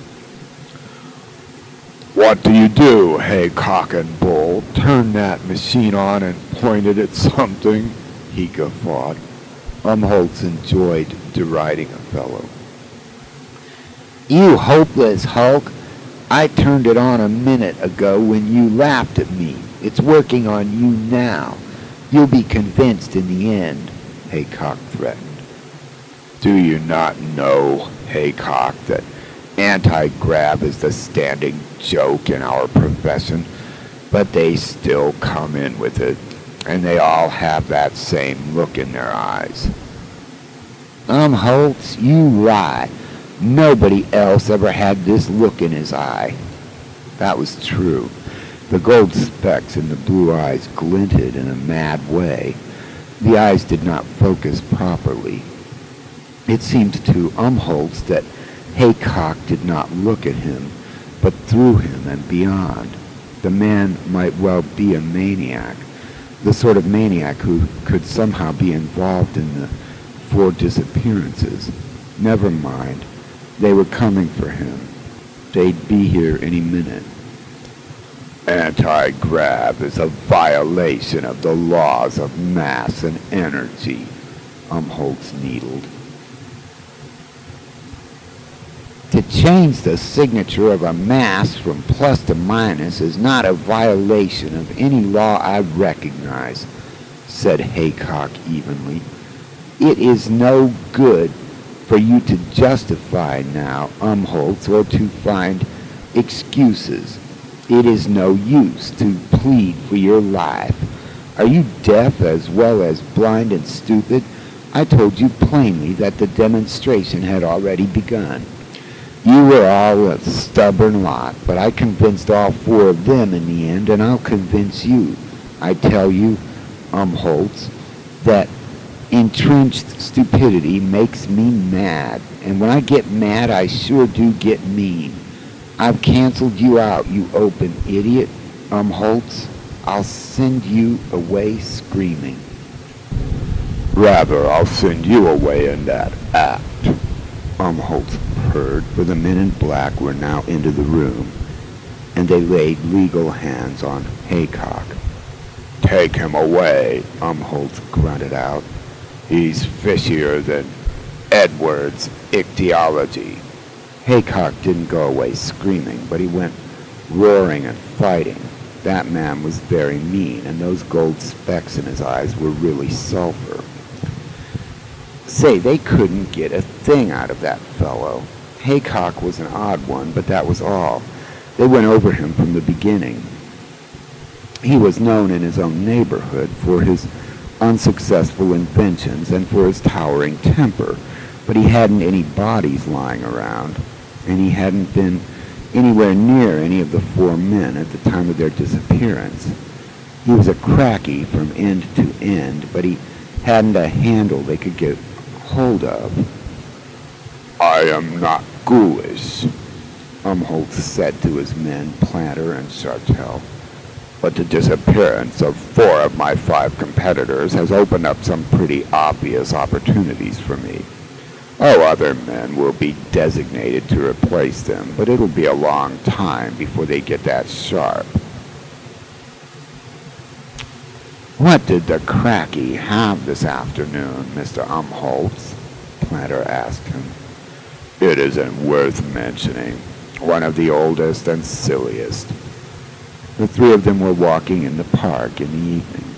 What do you do, Haycock and Bull? Turn that machine on and point it at something, he guffawed. Umholtz enjoyed deriding a fellow. You hopeless hulk. I turned it on a minute ago when you laughed at me. It's working on you now. You'll be convinced in the end, Haycock threatened. Do you not know, Haycock, that anti-grav is the standing joke in our profession? But they still come in with it, and they all have that same look in their eyes. Umholtz, you lie. Nobody else ever had this look in his eye. That was true. The gold specks in the blue eyes glinted in a mad way. The eyes did not focus properly. It seemed to Umholtz that Haycock did not look at him, but through him and beyond. The man might well be a maniac, the sort of maniac who could somehow be involved in the 4 disappearances. Never mind. They were coming for him. They'd be here any minute. Anti-grav is a violation of the laws of mass and energy, Umholtz needled. To change the signature of a mass from plus to minus is not a violation of any law I recognize, said Haycock evenly. It is no good for you to justify now, Umholtz, or to find excuses. It is no use to plead for your life. Are you deaf as well as blind and stupid? I told you plainly that the demonstration had already begun. You were all a stubborn lot, but I convinced all 4 of them in the end, and I'll convince you. I tell you, Umholtz, that entrenched stupidity makes me mad, and when I get mad, I sure do get mean. I've canceled you out, you open idiot, Umholtz. I'll send you away screaming. Rather, I'll send you away in that act, Umholtz purred, for the men in black were now into the room, and they laid legal hands on Haycock. Take him away, Umholtz grunted out. He's fishier than Edwards' ichthyology. Haycock didn't go away screaming, but he went roaring and fighting. That man was very mean, and those gold specks in his eyes were really sulfur. Say, they couldn't get a thing out of that fellow. Haycock was an odd one, but that was all. They went over him from the beginning. He was known in his own neighborhood for his unsuccessful inventions and for his towering temper, but he hadn't any bodies lying around, and he hadn't been anywhere near any of the 4 men at the time of their disappearance. He was a cracky from end to end, but he hadn't a handle they could get hold of. I am not ghoulish, Umholtz said to his men, Planter and Chartel, but the disappearance of 4 of my 5 competitors has opened up some pretty obvious opportunities for me. Other men will be designated to replace them, but it'll be a long time before they get that sharp. What did the cracky have this afternoon, Mr. Umholtz? Planter asked him. It isn't worth mentioning. One of the oldest and silliest. The 3 of them were walking in the park in the evening.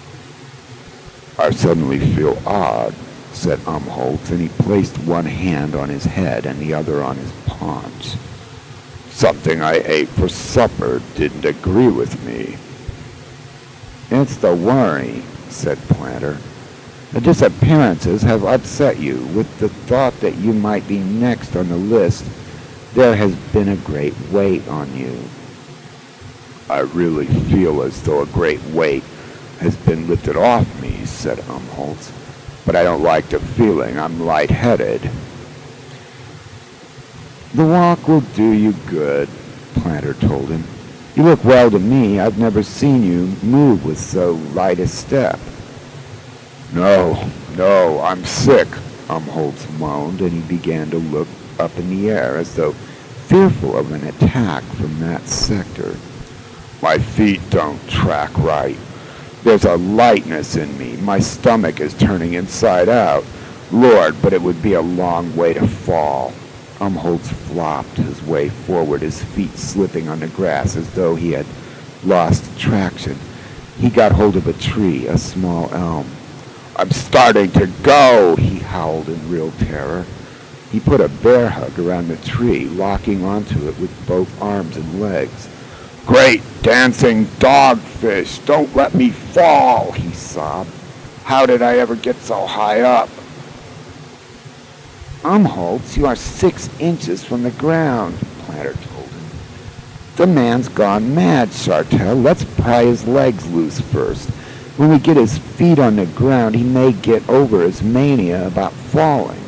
I suddenly feel odd, said Umholtz, and he placed one hand on his head and the other on his paunch. Something I ate for supper didn't agree with me. It's the worry, said Planter. The disappearances have upset you. With the thought that you might be next on the list, there has been a great weight on you. I really feel as though a great weight has been lifted off me, said Umholtz. But I don't like the feeling. I'm lightheaded. The walk will do you good, Planter told him. You look well to me. I've never seen you move with so light a step. No, I'm sick, Umholtz moaned, and he began to look up in the air as though fearful of an attack from that sector. My feet don't track right. There's a lightness in me. My stomach is turning inside out. Lord, but it would be a long way to fall. Umholtz flopped his way forward, his feet slipping on the grass as though he had lost traction. He got hold of a tree, a small elm. I'm starting to go, he howled in real terror. He put a bear hug around the tree, locking onto it with both arms and legs. Great dancing dogfish, don't let me fall, he sobbed. How did I ever get so high up? Umholtz, you are 6 inches from the ground, Planter told him. The man's gone mad, Sartell. Let's pry his legs loose first. When we get his feet on the ground, he may get over his mania about falling.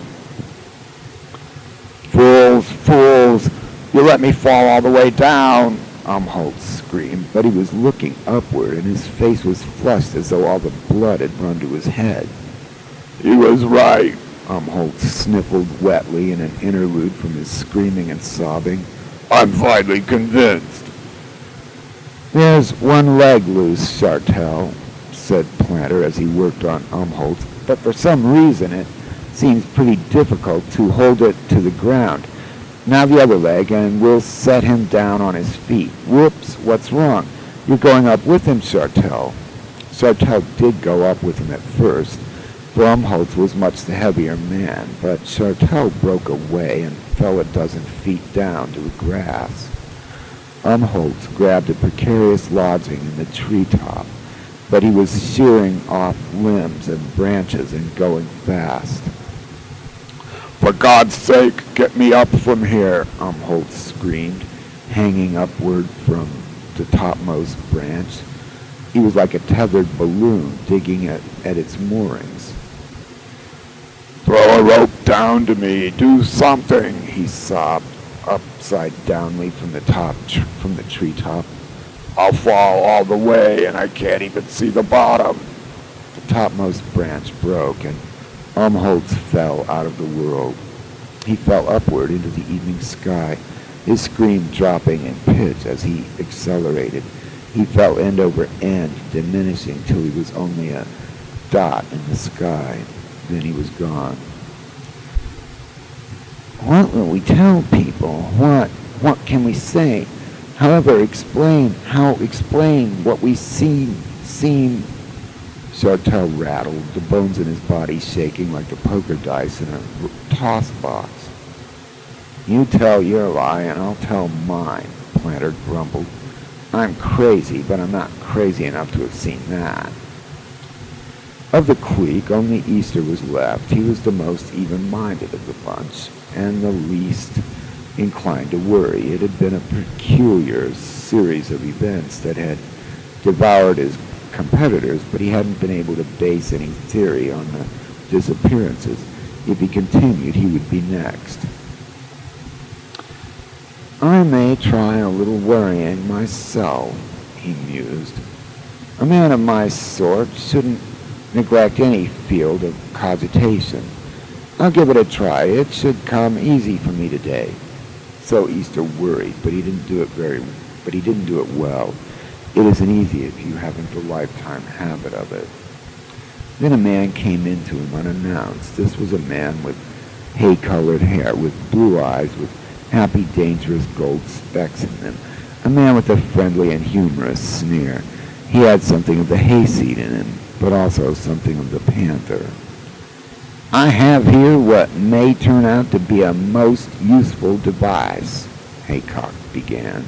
Fools, fools! You let me fall all the way down! Umholtz screamed, but he was looking upward, and his face was flushed as though all the blood had run to his head. He was right, Umholtz sniffled wetly in an interlude from his screaming and sobbing. I'm finally convinced. There's one leg loose, Sartell, said Planter as he worked on Umholtz, but for some reason it seems pretty difficult to hold it to the ground. Now the other leg, and we'll set him down on his feet. Whoops, what's wrong? You're going up with him, Sartell. Sartell did go up with him at first, for Umholtz was much the heavier man, but Sartell broke away and fell a dozen feet down to the grass. Umholtz grabbed a precarious lodging in the treetop, but he was shearing off limbs and branches and going fast. For God's sake, get me up from here, Umholtz screamed, hanging upward from the topmost branch. He was like a tethered balloon digging at its moorings. Throw a rope down to me, do something, he sobbed, upside downly from the treetop. I'll fall all the way, and I can't even see the bottom. The topmost branch broke, and Umholtz fell out of the world. He fell upward into the evening sky, his scream dropping in pitch as he accelerated. He fell end over end, diminishing till he was only a dot in the sky. Then he was gone. What will we tell people? What can we say? However, explain what we seem. Sartell rattled, the bones in his body shaking like the poker dice in a toss box. You tell your lie and I'll tell mine, Planter grumbled. I'm crazy, but I'm not crazy enough to have seen that. Of the clique, only Easter was left. He was the most even-minded of the bunch, and the least inclined to worry. It had been a peculiar series of events that had devoured his competitors, but he hadn't been able to base any theory on the disappearances. If he continued, he would be next. I may try a little worrying myself, he mused. A man of my sort shouldn't neglect any field of cogitation. I'll give it a try. It should come easy for me today. So Easter worried, but he didn't do it well. It isn't easy if you haven't a lifetime habit of it. Then a man came into him unannounced. This was a man with hay-colored hair, with blue eyes, with happy, dangerous gold specks in them. A man with a friendly and humorous sneer. He had something of the hayseed in him, but also something of the panther. I have here what may turn out to be a most useful device, Haycock began.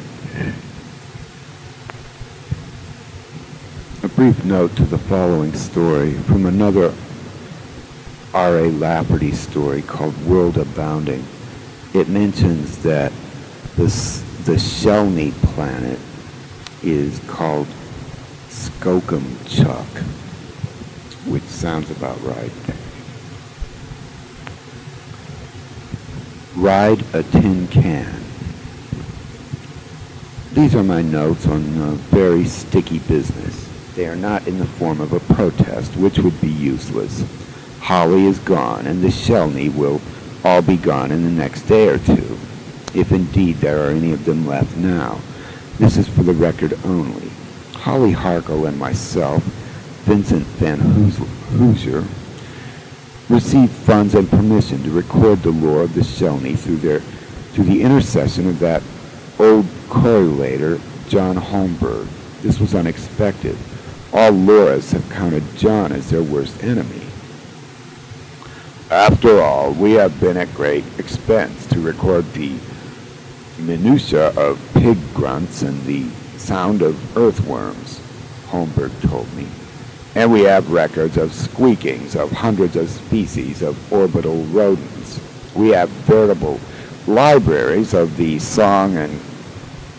A brief note to the following story from another R.A. Lafferty story called World Abounding. It mentions that the Shelney planet is called Skookumchuck, which sounds about right. Ride a tin can. These are my notes on a very sticky business. They are not in the form of a protest, which would be useless. Holly is gone, and the Shelney will all be gone in the next day or two, if indeed there are any of them left now. This is for the record only. Holly Harkle and myself, Vincent Van Hoosier, received funds and permission to record the lore of the Shelney through the intercession of that old correlator, John Holmberg. This was unexpected. All lorists have counted John as their worst enemy. After all, we have been at great expense to record the minutiae of pig grunts and the sound of earthworms, Holmberg told me. And we have records of squeakings of hundreds of species of orbital rodents. We have veritable libraries of the song and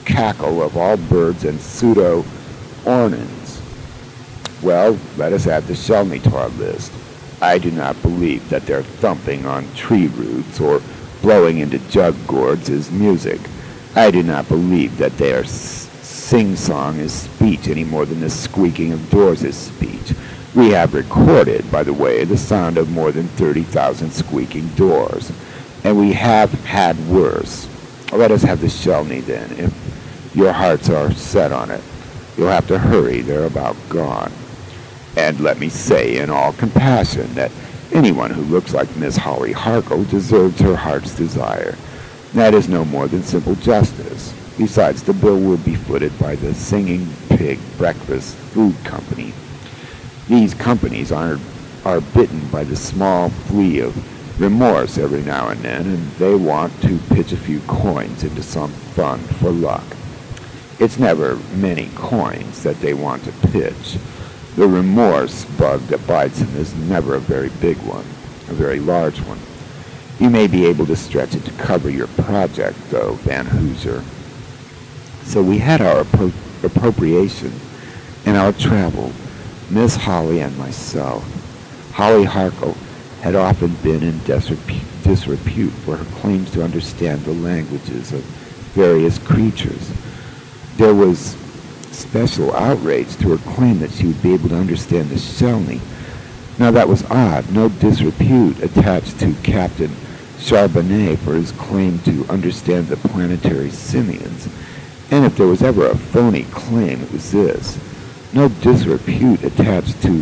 cackle of all birds and pseudo-ornans. Well, let us add the Shelney to our list. I do not believe that their thumping on tree roots or blowing into jug gourds is music. I do not believe that their sing-song is speech any more than the squeaking of doors is speech. We have recorded, by the way, the sound of more than 30,000 squeaking doors, and we have had worse. Let us have the Shelney then. If your hearts are set on it, you'll have to hurry. They're about gone. And let me say in all compassion that anyone who looks like Miss Holly Harkle deserves her heart's desire. That is no more than simple justice. Besides, the bill will be footed by the Singing Pig Breakfast Food Company. These companies are bitten by the small flea of remorse every now and then, and they want to pitch a few coins into some fund for luck. It's never many coins that they want to pitch. The remorse bug that bites them is never a very big one, a very large one. You may be able to stretch it to cover your project, though, Van Hoosier. So we had our appropriation and our travel, Miss Holly and myself. Holly Harkle had often been in disrepute for her claims to understand the languages of various creatures. There was special outrage to her claim that she would be able to understand the Shelney. Now that was odd. No disrepute attached to Captain Charbonnet for his claim to understand the planetary simians. And if there was ever a phony claim, it was this. No disrepute attached to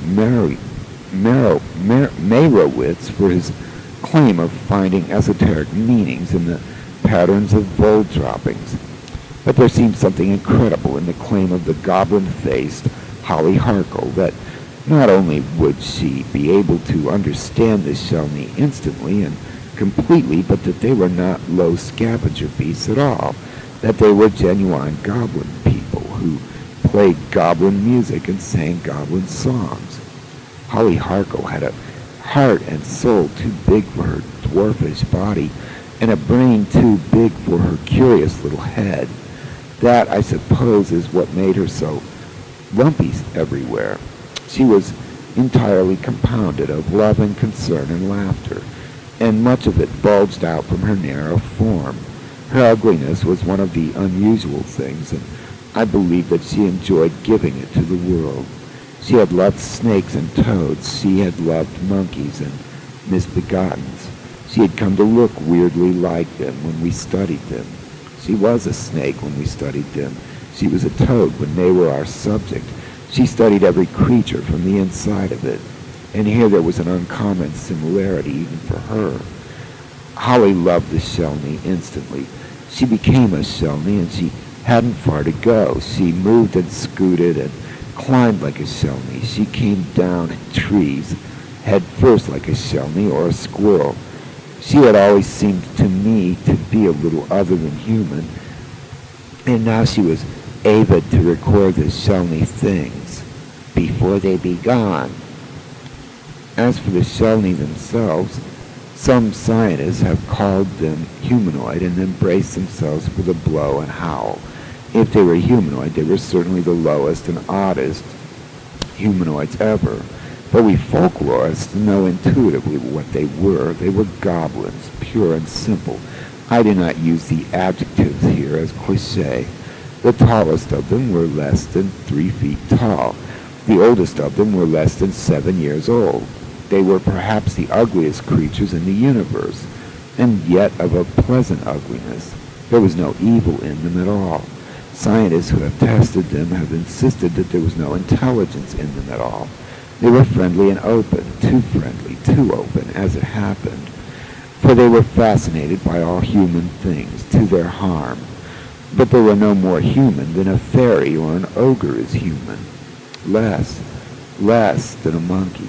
Meyerowitz for his claim of finding esoteric meanings in the patterns of bowl droppings. But there seemed something incredible in the claim of the goblin-faced Holly Harkle that not only would she be able to understand the Shelney instantly and completely, but that they were not low scavenger beasts at all, that they were genuine goblin people who played goblin music and sang goblin songs. Holly Harkle had a heart and soul too big for her dwarfish body and a brain too big for her curious little head. That, I suppose, is what made her so lumpy everywhere. She was entirely compounded of love and concern and laughter, and much of it bulged out from her narrow form. Her ugliness was one of the unusual things, and I believe that she enjoyed giving it to the world. She had loved snakes and toads. She had loved monkeys and misbegottens. She had come to look weirdly like them when we studied them. She was a snake when we studied them. She was a toad when they were our subject. She studied every creature from the inside of it. And here there was an uncommon similarity even for her. Holly loved the Shelney instantly. She became a Shelney, and she hadn't far to go. She moved and scooted and climbed like a Shelney. She came down in trees, head first like a Shelney or a squirrel. She had always seemed to me to be a little other than human, and now she was avid to record the Shelney things before they be gone. As for the Shelney themselves, some scientists have called them humanoid and embraced themselves with a blow and howl. If they were humanoid, they were certainly the lowest and oddest humanoids ever. But we folklorists know intuitively what they were. They were goblins, pure and simple. I do not use the adjectives here as cliché. The tallest of them were less than 3 feet tall. The oldest of them were less than 7 years old. They were perhaps the ugliest creatures in the universe, and yet of a pleasant ugliness. There was no evil in them at all. Scientists who have tested them have insisted that there was no intelligence in them at all. They were friendly and open, too friendly, too open, as it happened, for they were fascinated by all human things, to their harm. But they were no more human than a fairy or an ogre is human. Less than a monkey.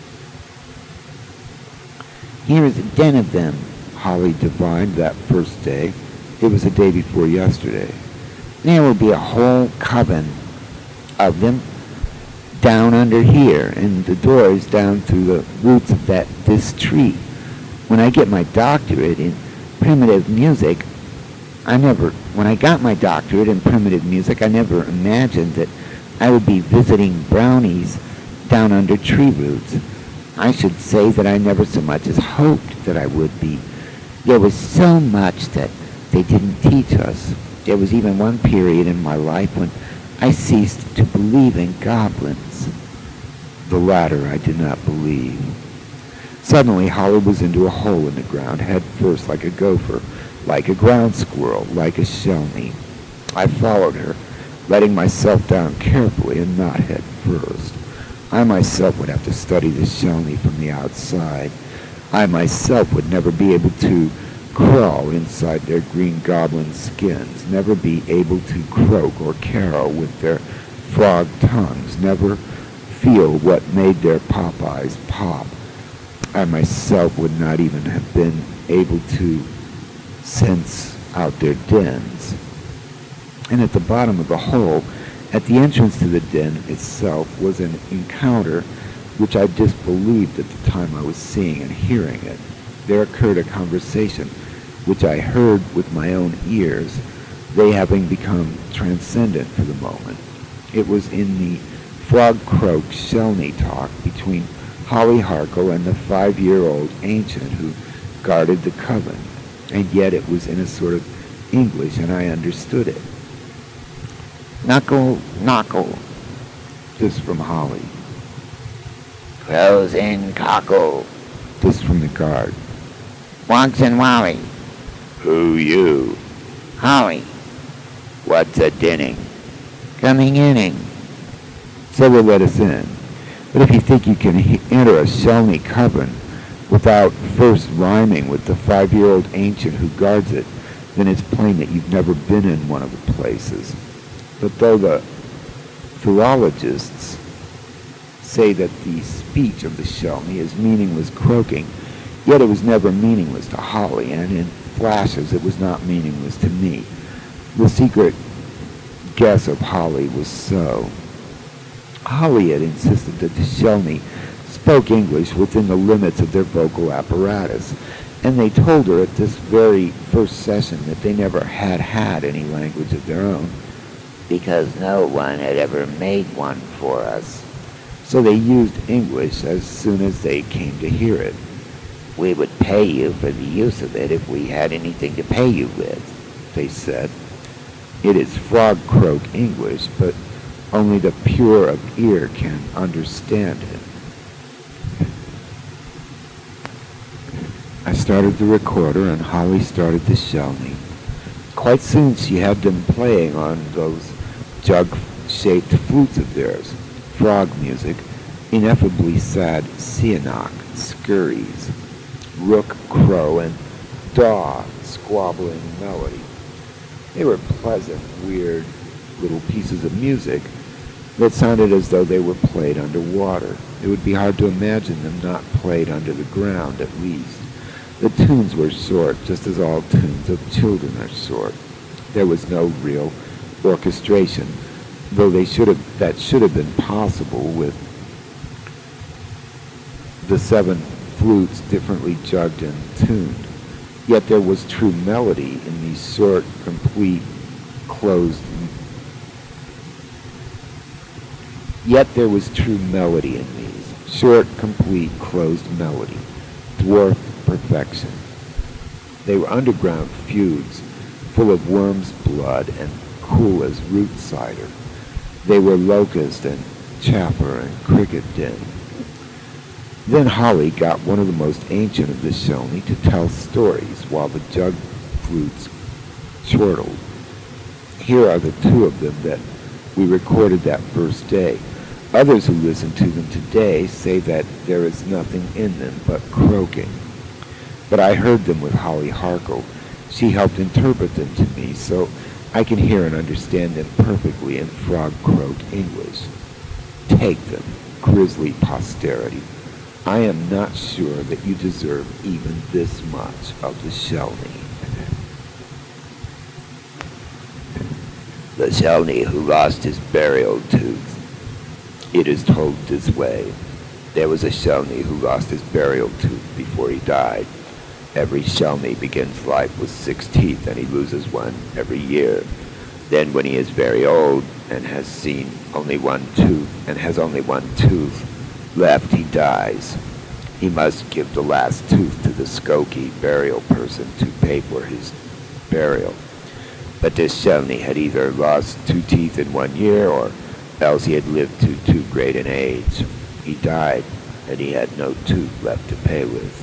Here is a den of them. Holly divined that first day. It was the day before yesterday. There will be a whole coven of them down under here, and the doors down through the roots of this tree. When I get my doctorate in primitive music, When I got my doctorate in primitive music, I never imagined that I would be visiting brownies down under tree roots. I should say that I never so much as hoped that I would be. There was so much that they didn't teach us. There was even one period in my life when I ceased to believe in goblins. The latter I did not believe. Suddenly, Holly was into a hole in the ground, head first like a gopher, like a ground squirrel, like a shellney. I followed her, letting myself down carefully and not head first. I myself would have to study the shellney from the outside. I myself would never be able to crawl inside their green goblin skins, never be able to croak or carol with their frog tongues, never feel what made their pop eyes pop. I myself would not even have been able to sense out their dens. And at the bottom of the hole, at the entrance to the den itself, was an encounter which I disbelieved at the time I was seeing and hearing it. There occurred a conversation which I heard with my own ears, they having become transcendent for the moment. It was in the frog-croak shellney talk between Holly Harkle and the 5-year-old ancient who guarded the coven, and yet it was in a sort of English, and I understood it. Knuckle, knuckle. This from Holly. Crows in cockle. This from the guard. Wogs and Wally. Who you? Holly. What's a dinning? Coming inning. So will let us in. But if you think you can enter a shellney coven without first rhyming with the 5-year-old ancient who guards it, then it's plain that you've never been in one of the places. But though the philologists say that the speech of the shellney is meaningless croaking, yet it was never meaningless to Holly, and in flashes it was not meaningless to me. The secret guess of Holly was so. Holly had insisted that the shellney spoke English within the limits of their vocal apparatus, and they told her at this very first session that they never had any language of their own, because no one had ever made one for us. So they used English as soon as they came to hear it. We would pay you for the use of it if we had anything to pay you with, they said. It is frog-croak English, but only the pure of ear can understand it. I started the recorder and Holly started the shellney. Quite soon she had them playing on those jug-shaped flutes of theirs, frog music, ineffably sad Seanach scurries, rook, crow, and daw squabbling melody. They were pleasant, weird little pieces of music that sounded as though they were played underwater. It would be hard to imagine them not played under the ground, at least. The tunes were short, just as all tunes of children are short. There was no real orchestration, though that should have been possible with the 7 flutes differently jugged and tuned. Yet there was true melody in these short, complete, closed melody, dwarf perfection. They were underground feuds, full of worm's blood and cool as root cider. They were locust and chaffer and cricket din. Then Holly got one of the most ancient of the shellney to tell stories while the jug flutes chortled. Here are the 2 of them that we recorded that first day. Others who listen to them today say that there is nothing in them but croaking. But I heard them with Holly Harkle. She helped interpret them to me, so I can hear and understand them perfectly in frog-croak English. Take them, grisly posterity. I am not sure that you deserve even this much of the shellney. The shellney who lost his burial tooth. It is told this way. There was a shellney who lost his burial tooth before he died. Every Shelney begins life with 6 teeth, and he loses one every year. Then when he is very old and has only one tooth left, he dies. He must give the last tooth to the Skokie burial person to pay for his burial. But this Shelney had either lost 2 teeth in 1 year, or else he had lived to too great an age. He died, and he had no tooth left to pay with.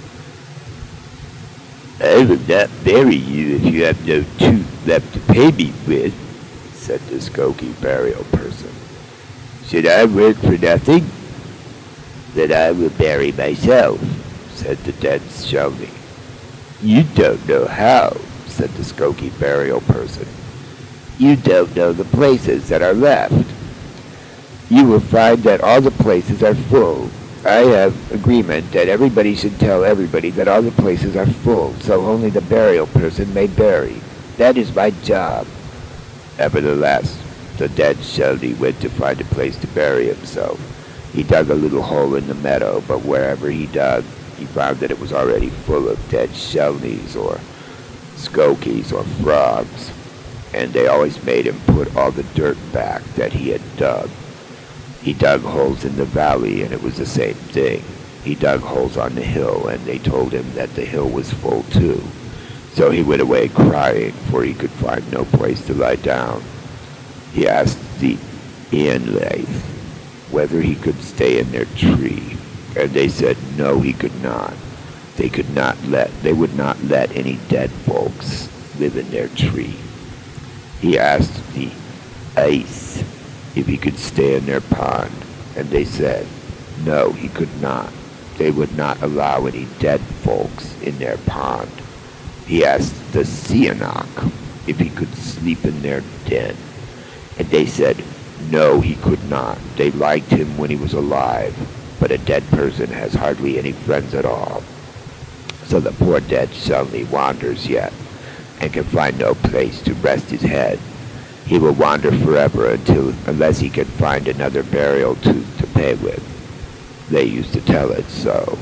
"I will not bury you if you have no tooth left to pay me with," said the Skokie burial person. "Should I work for nothing?" "Then I will bury myself," said the dead Shelney. "You don't know how," said the Skokie burial person. "You don't know the places that are left. You will find that all the places are full. I have agreement that everybody should tell everybody that all the places are full, so only the burial person may bury. That is my job." Nevertheless, the dead Shelney went to find a place to bury himself. He dug a little hole in the meadow, but wherever he dug, he found that it was already full of dead Shelneys or Skokies or frogs, and they always made him put all the dirt back that he had dug. He dug holes in the valley, and it was the same thing. He dug holes on the hill, and they told him that the hill was full too. So he went away crying, for he could find no place to lie down. He asked the Ianlaith whether he could stay in their tree, and they said no, he could not. They would not let any dead folks live in their tree. He asked the Ice if he could stay in their pond, and they said no, he could not. They would not allow any dead folks in their pond. He asked the Sihanouk if he could sleep in their den, and they said no, he could not. They liked him when he was alive, but a dead person has hardly any friends at all. So the poor dead Shelney wanders yet, and can find no place to rest his head. He will wander forever unless he can find another burial tooth to pay with. They used to tell it so.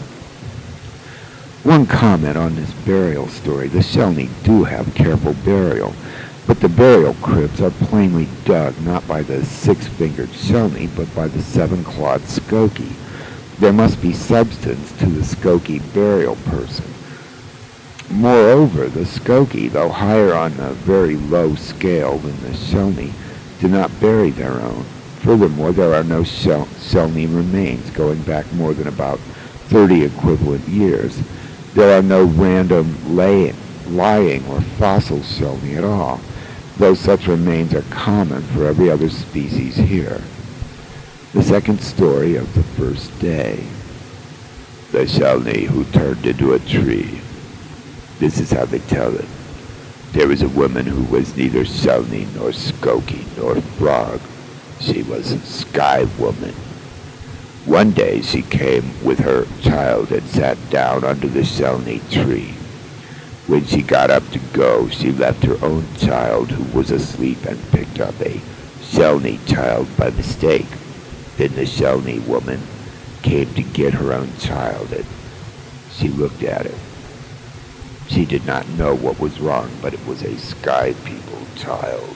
One comment on this burial story. The Shelney do have careful burial, but the burial crypts are plainly dug not by the 6-fingered Shelney, but by the 7-clawed Skokie. There must be substance to the Skokie burial person. Moreover, the Skokie, though higher on a very low scale than the Shelney, do not bury their own. Furthermore, there are no Shelney remains going back more than about 30 equivalent years. There are no random lying or fossil Shelney at all, though such remains are common for every other species here. The second story of the first day. The Shelney who turned into a tree. This is how they tell it. There was a woman who was neither Shelney nor Skokie nor frog. She was a Sky Woman. One day she came with her child and sat down under the Shelney tree. When she got up to go, she left her own child who was asleep and picked up a Shelney child by mistake. Then the Shelney woman came to get her own child, and she looked at it. She did not know what was wrong, but it was a Sky People child.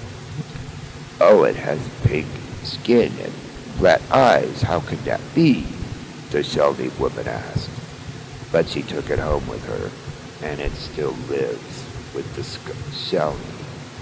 "Oh, it has pink skin and flat eyes. How could that be?" the Shelney woman asked. But she took it home with her, and it still lives with the Shelney.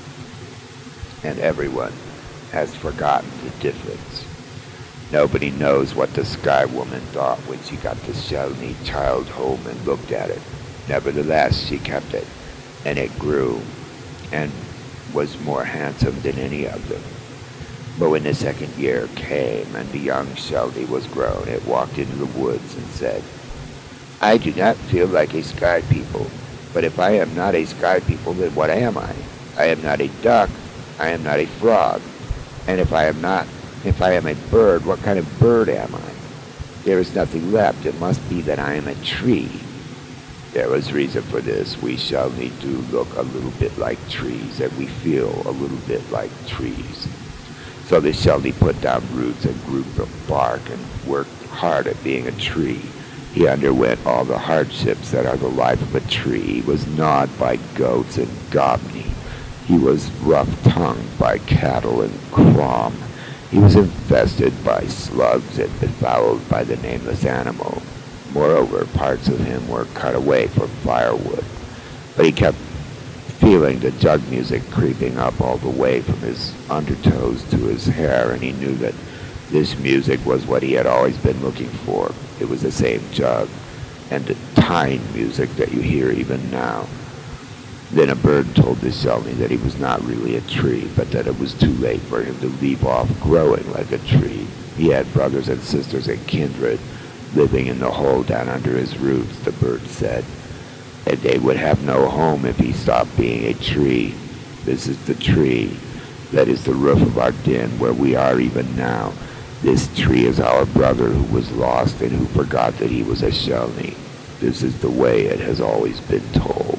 And everyone has forgotten the difference. Nobody knows what the Sky Woman thought when she got the Shelney child home and looked at it. Nevertheless, she kept it, and it grew and was more handsome than any of them. But when the second year came and the young Shelney was grown, it walked into the woods and said, "I do not feel like a Sky People, but if I am not a Sky People, then what am I? I am not a duck, I am not a frog, and if I am a bird, what kind of bird am I? There is nothing left. It must be that I am a tree." There was reason for this. We Shelney do look a little bit like trees, and we feel a little bit like trees. So the Shelney put down roots and grew from bark and worked hard at being a tree. He underwent all the hardships that are the life of a tree. He was gnawed by goats and gobney. He was rough-tongued by cattle and crom. He was infested by slugs and befouled by the nameless animal. Moreover, parts of him were cut away for firewood. But he kept feeling the jug music creeping up all the way from his undertoes to his hair, and he knew that this music was what he had always been looking for. It was the same jug and the tying music that you hear even now. Then a bird told the Shelney that he was not really a tree, but that it was too late for him to leave off growing like a tree. He had brothers and sisters and kindred living in the hole down under his roots, the bird said, and they would have no home if he stopped being a tree. This is the tree that is the roof of our den where we are even now. This tree is our brother who was lost and who forgot that he was a Shelney. This is the way it has always been told.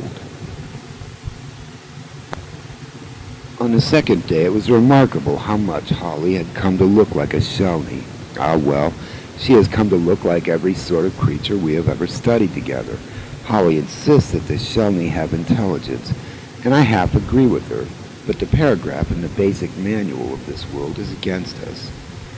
On the second day, it was remarkable how much Holly had come to look like a Shelney. Ah, well, she has come to look like every sort of creature we have ever studied together. Holly insists that the Shelney have intelligence, and I half agree with her, but the paragraph in the basic manual of this world is against us.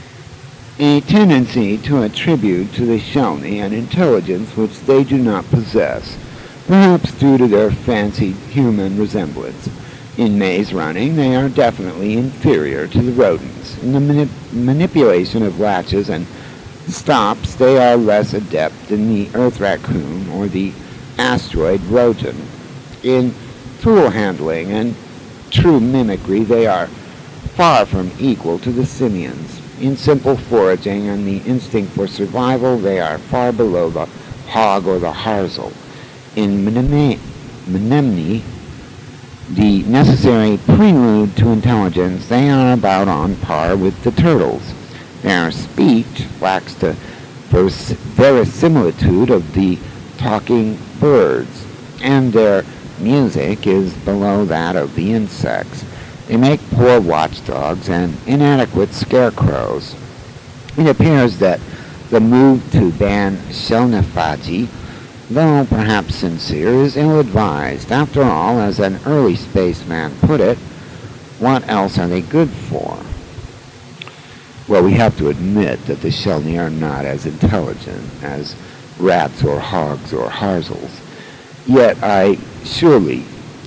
A tendency to attribute to the Shelney an intelligence which they do not possess, perhaps due to their fancied human resemblance. In maze running, they are definitely inferior to the rodents. In the manipulation of latches and stops, they are less adept than the earth raccoon or the asteroid rodent. In tool handling and true mimicry, they are far from equal to the simians. In simple foraging and the instinct for survival, they are far below the hog or the harzle. In mnemony, the necessary prelude to intelligence, they are about on par with the turtles. Their speech lacks the verisimilitude of the talking birds, and their music is below that of the insects. They make poor watchdogs and inadequate scarecrows. It appears that the move to ban Shelnophagy, though perhaps sincere, is ill-advised. After all, as an early spaceman put it, what else are they good for? Well, we have to admit that the Shelney are not as intelligent as rats or hogs or harzels. Yet I surely,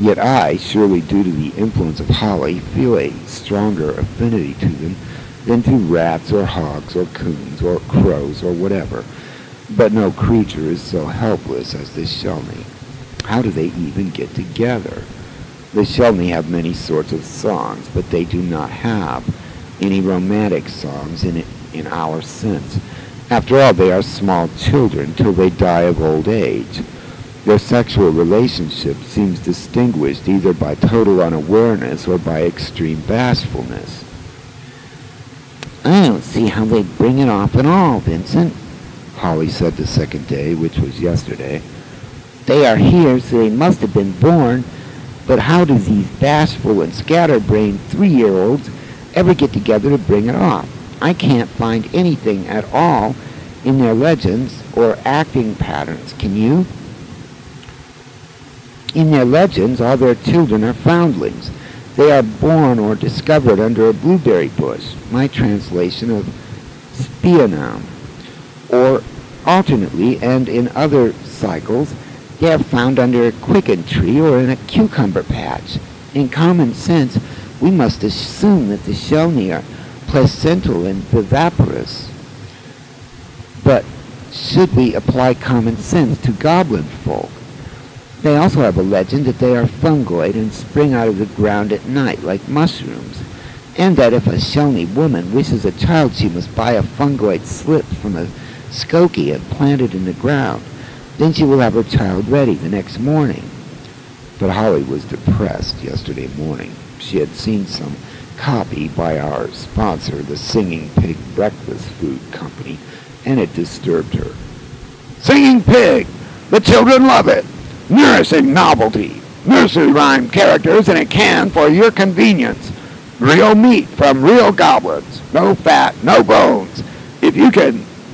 due to the influence of Holly, feel a stronger affinity to them than to rats or hogs or coons or crows or whatever. But no creature is so helpless as the Shelney. How do they even get together? The Shelney have many sorts of songs, but they do not have any romantic songs in our sense. After all, they are small children till they die of old age. Their sexual relationship seems distinguished either by total unawareness or by extreme bashfulness. I don't see how they bring it off at all, Vincent, Holly said the second day, which was yesterday. They are here, so they must have been born, but how do these bashful and scatterbrained 3-year-olds ever get together to bring it off? I can't find anything at all in their legends or acting patterns. Can you? In their legends, all their children are foundlings. They are born or discovered under a blueberry bush, my translation of Spionam. Or alternately, and in other cycles, they are found under a quicken tree or in a cucumber patch. In common sense, we must assume that the Shelney are placental and viviparous. But should we apply common sense to goblin folk? They also have a legend that they are fungoid and spring out of the ground at night like mushrooms, and that if a Shelney woman wishes a child, she must buy a fungoid slip from a skokie and plant it in the ground. Then she will have her child ready the next morning. But Holly was depressed yesterday morning. She had seen some copy by our sponsor, the Singing Pig Breakfast Food Company, and it disturbed her. Singing Pig! The children love it! Nourishing novelty! Nursery rhyme characters in a can for your convenience. Real meat from real goblins. No fat, no bones. If you can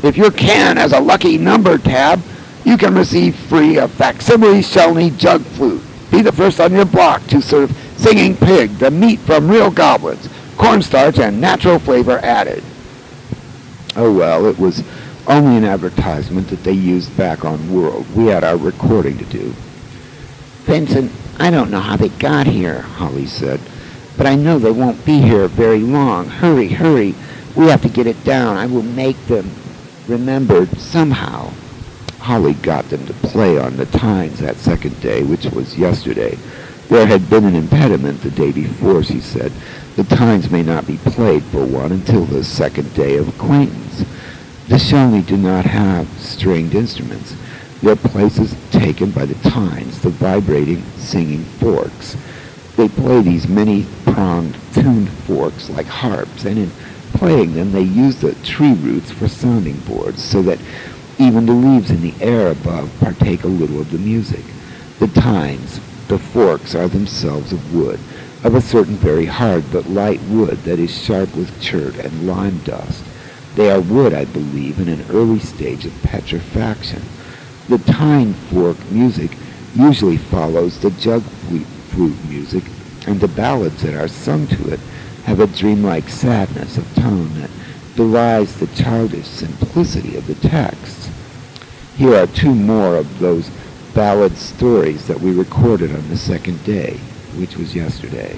If your can has a lucky number tab, you can receive free a facsimile Shelney jug flute. Be the first on your block to serve Singing Pig, the meat from real goblins, cornstarch and natural flavor added. Oh well, it was only an advertisement that they used back on World. We had our recording to do. Vincent, I don't know how they got here, Holly said, but I know they won't be here very long. Hurry, hurry. We have to get it down. I will make them remember somehow. Holly got them to play on the Tines that second day, which was yesterday. There had been an impediment the day before, she said. The Tines may not be played for one until the second day of acquaintance. The Shelney do not have stringed instruments. Their place is taken by the Tines, the vibrating, singing forks. They play these many-pronged, tuned forks like harps, and in playing them they use the tree roots for sounding boards, so that even the leaves in the air above partake a little of the music. The Tines, the forks, are themselves of wood, of a certain very hard but light wood that is sharp with chert and lime dust. They are wood, I believe, in an early stage of petrifaction. The Tine fork music usually follows the jug flute music, and the ballads that are sung to it have a dreamlike sadness of tone that belies the childish simplicity of the texts. Here are two more of those ballad stories that we recorded on the second day, which was yesterday.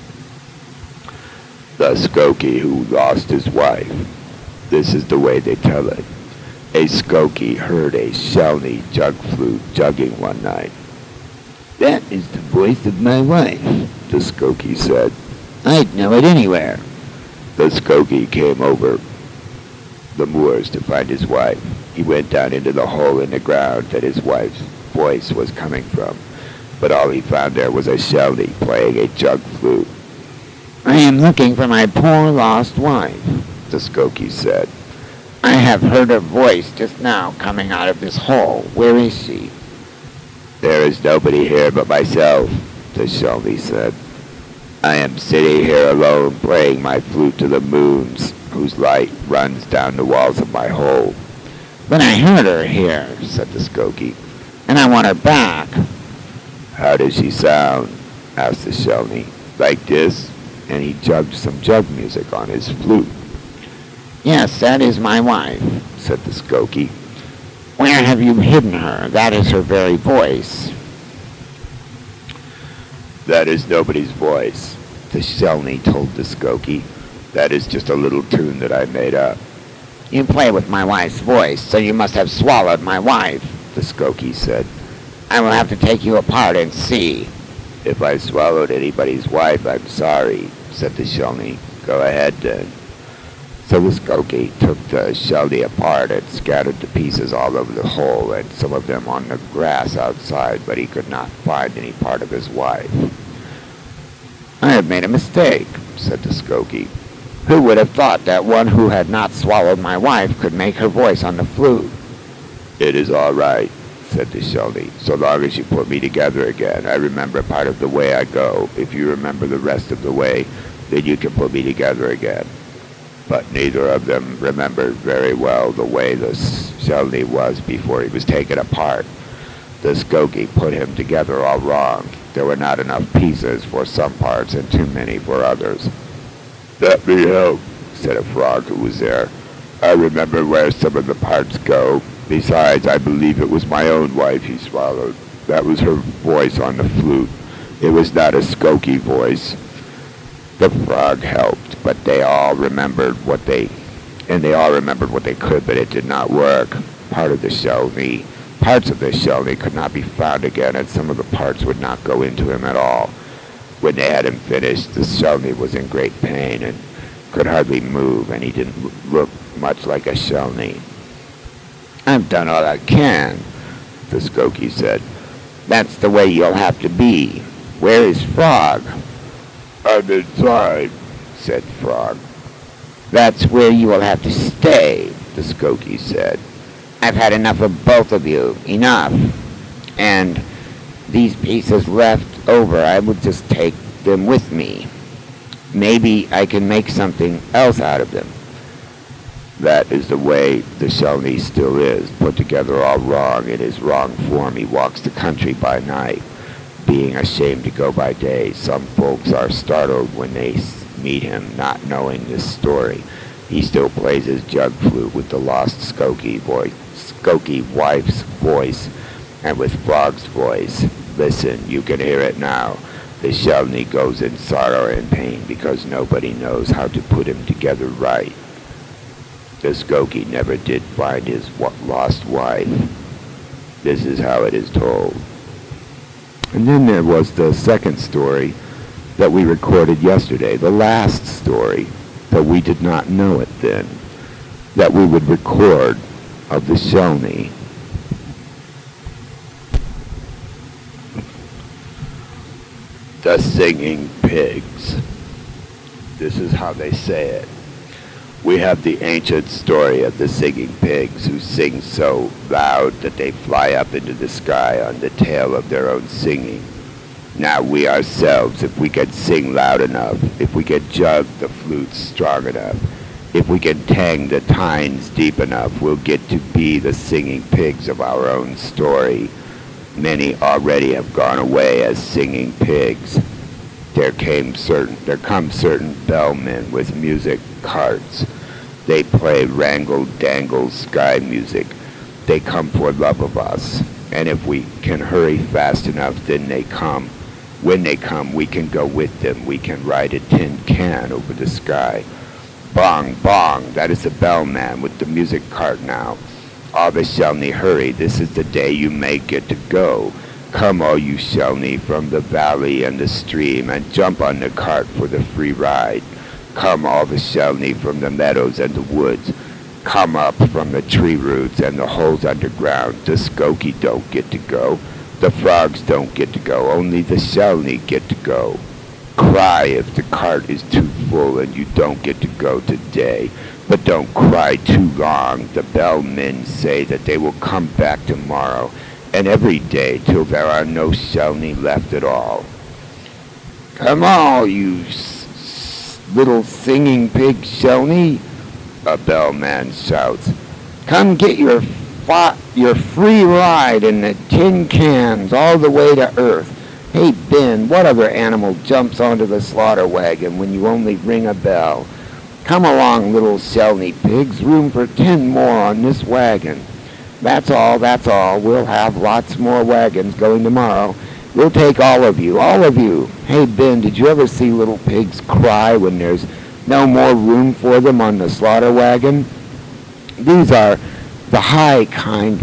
The Skokie who lost his wife. This is the way they tell it. A Skokie heard a Shelney jug flute jugging one night. That is the voice of my wife, the Skokie said. I'd know it anywhere. The Skokie came over the moors to find his wife. He went down into the hole in the ground that his wife's voice was coming from, but all he found there was a Shelney playing a jug flute. I am looking for my poor lost wife, the Skokie said. I have heard her voice just now coming out of this hole. Where is she? There is nobody here but myself, the Shelney said. I am sitting here alone playing my flute to the moons, whose light runs down the walls of my hole. But I heard her here, said the Skokie, and I want her back. How does she sound? Asked the Shelney. Like this? And he jugged some jug music on his flute. Yes, that is my wife, said the Skokie. Where have you hidden her? That is her very voice. That is nobody's voice, the Shelney told the Skokie. That is just a little tune that I made up. You play with my wife's voice, so you must have swallowed my wife, the Skokie said. I will have to take you apart and see. If I swallowed anybody's wife, I'm sorry, said the Shelney. Go ahead then. So the Skokie took the Shelney apart and scattered the pieces all over the hole and some of them on the grass outside, but he could not find any part of his wife. I have made a mistake, said the Skokie. Who would have thought that one who had not swallowed my wife could make her voice on the flute? It is all right, said the Shelney, so long as you put me together again. I remember part of the way I go. If you remember the rest of the way, then you can put me together again. But neither of them remembered very well the way the Shelney was before he was taken apart. The Skokie put him together all wrong. There were not enough pieces for some parts and too many for others. Let me help, said a frog who was there. I remember where some of the parts go. Besides, I believe it was my own wife he swallowed. That was her voice on the flute. It was not a Skokie voice. The frog helped, but they all remembered what they could, but it did not work. Parts of the Shelney could not be found again, and some of the parts would not go into him at all. When they had him finished, the Shelney was in great pain and could hardly move, and he didn't look much like a Shelney. I've done all I can, the Skokie said. That's the way you'll have to be. Where is Frog? I'm inside, said Frog. That's where you will have to stay, the Skokie said. I've had enough of both of you. Enough. And these pieces left over, I will just take them with me. Maybe I can make something else out of them. That is the way the Shawnee still is, put together all wrong. In his wrong form, he walks the country by night, being ashamed to go by day. Some folks are startled when they meet him, not knowing this story. He still plays his jug flute with the lost Skokie wife's voice, and with Frog's voice. Listen, you can hear it now. The Shawnee goes in sorrow and pain because nobody knows how to put him together right. The Skokie never did find his lost wife. This is how it is told. And then there was the second story that we recorded yesterday, the last story, but we did not know it then, that we would record of the Shawnee. The Singing Pigs. This is how they say it. We have the ancient story of the singing pigs who sing so loud that they fly up into the sky on the tail of their own singing. Now we ourselves, if we can sing loud enough, if we can jug the flutes strong enough, if we can tang the tines deep enough, we'll get to be the singing pigs of our own story. Many already have gone away as singing pigs. There come certain bellmen with music carts. They play wrangle-dangle sky music. They come for love of us. And if we can hurry fast enough, then they come. When they come, we can go with them. We can ride a tin can over the sky. Bong, bong, that is the bellman with the music cart now. All the Shawnee, hurry, this is the day you may get to go. Come all you Shawnee from the valley and the stream, and jump on the cart for the free ride. Come all the Shawnee from the meadows and the woods. Come up from the tree roots and the holes underground. The Skokie don't get to go. The frogs don't get to go. Only the Shawnee get to go. Cry if the cart is too full and you don't get to go today. But don't cry too long. The bellmen say that they will come back tomorrow and every day till there are no Shawnee left at all. Come on, you little singing pig Shawnee, a bellman shouts. Come get your free ride in the tin cans all the way to Earth. Hey, Ben, what other animal jumps onto the slaughter wagon when you only ring a bell? Come along, little Shawnee pigs, room for 10 more on this wagon. That's all. We'll have lots more wagons going tomorrow. We'll take all of you. Hey, Ben, did you ever see little pigs cry when there's no more room for them on the slaughter wagon? These are the high, kind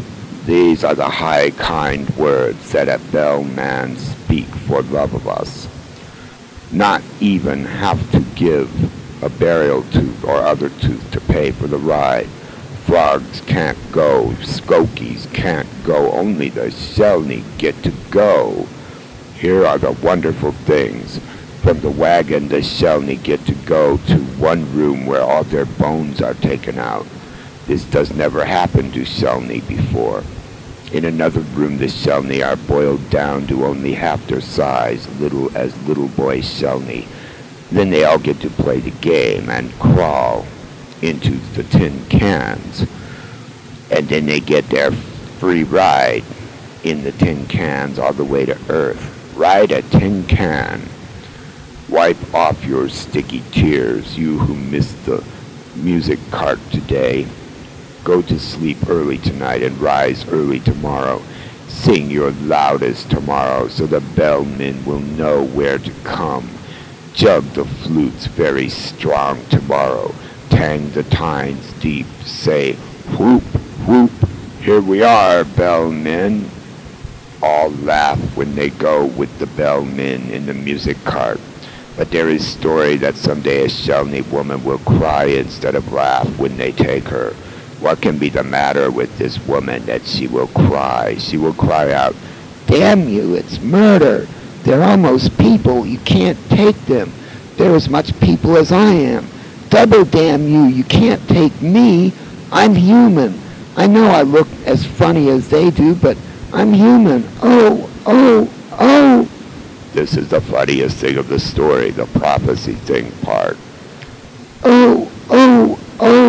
words that a bellman speak for love of us. Not even have to give a burial tooth or other tooth to pay for the ride. Frogs can't go, Skokies can't go, only the Shawnee get to go. Here are the wonderful things. From the wagon, the Shawnee get to go to one room where all their bones are taken out. This does never happen to Shawnee before. In another room, the Shawnee are boiled down to only half their size, little as little boy Shawnee. Then they all get to play the game and crawl into the tin cans. And then they get their free ride in the tin cans all the way to Earth. Ride a tin can. Wipe off your sticky tears, you who missed the music cart today. Go to sleep early tonight and rise early tomorrow. Sing your loudest tomorrow so the bellmen will know where to come. Jug the flutes very strong tomorrow. Tang the tines deep. Say, whoop, whoop, here we are, bellmen. All laugh when they go with the bellmen in the music cart. But there is story that someday a Shawnee woman will cry instead of laugh when they take her. What can be the matter with this woman that she will cry? She will cry out, "Damn you, it's murder. They're almost people. You can't take them. They're as much people as I am. Double damn you, you can't take me. I'm human. I know I look as funny as they do, but I'm human. Oh, oh, oh." This is the funniest thing of the story, the prophecy thing part. Oh, oh, oh,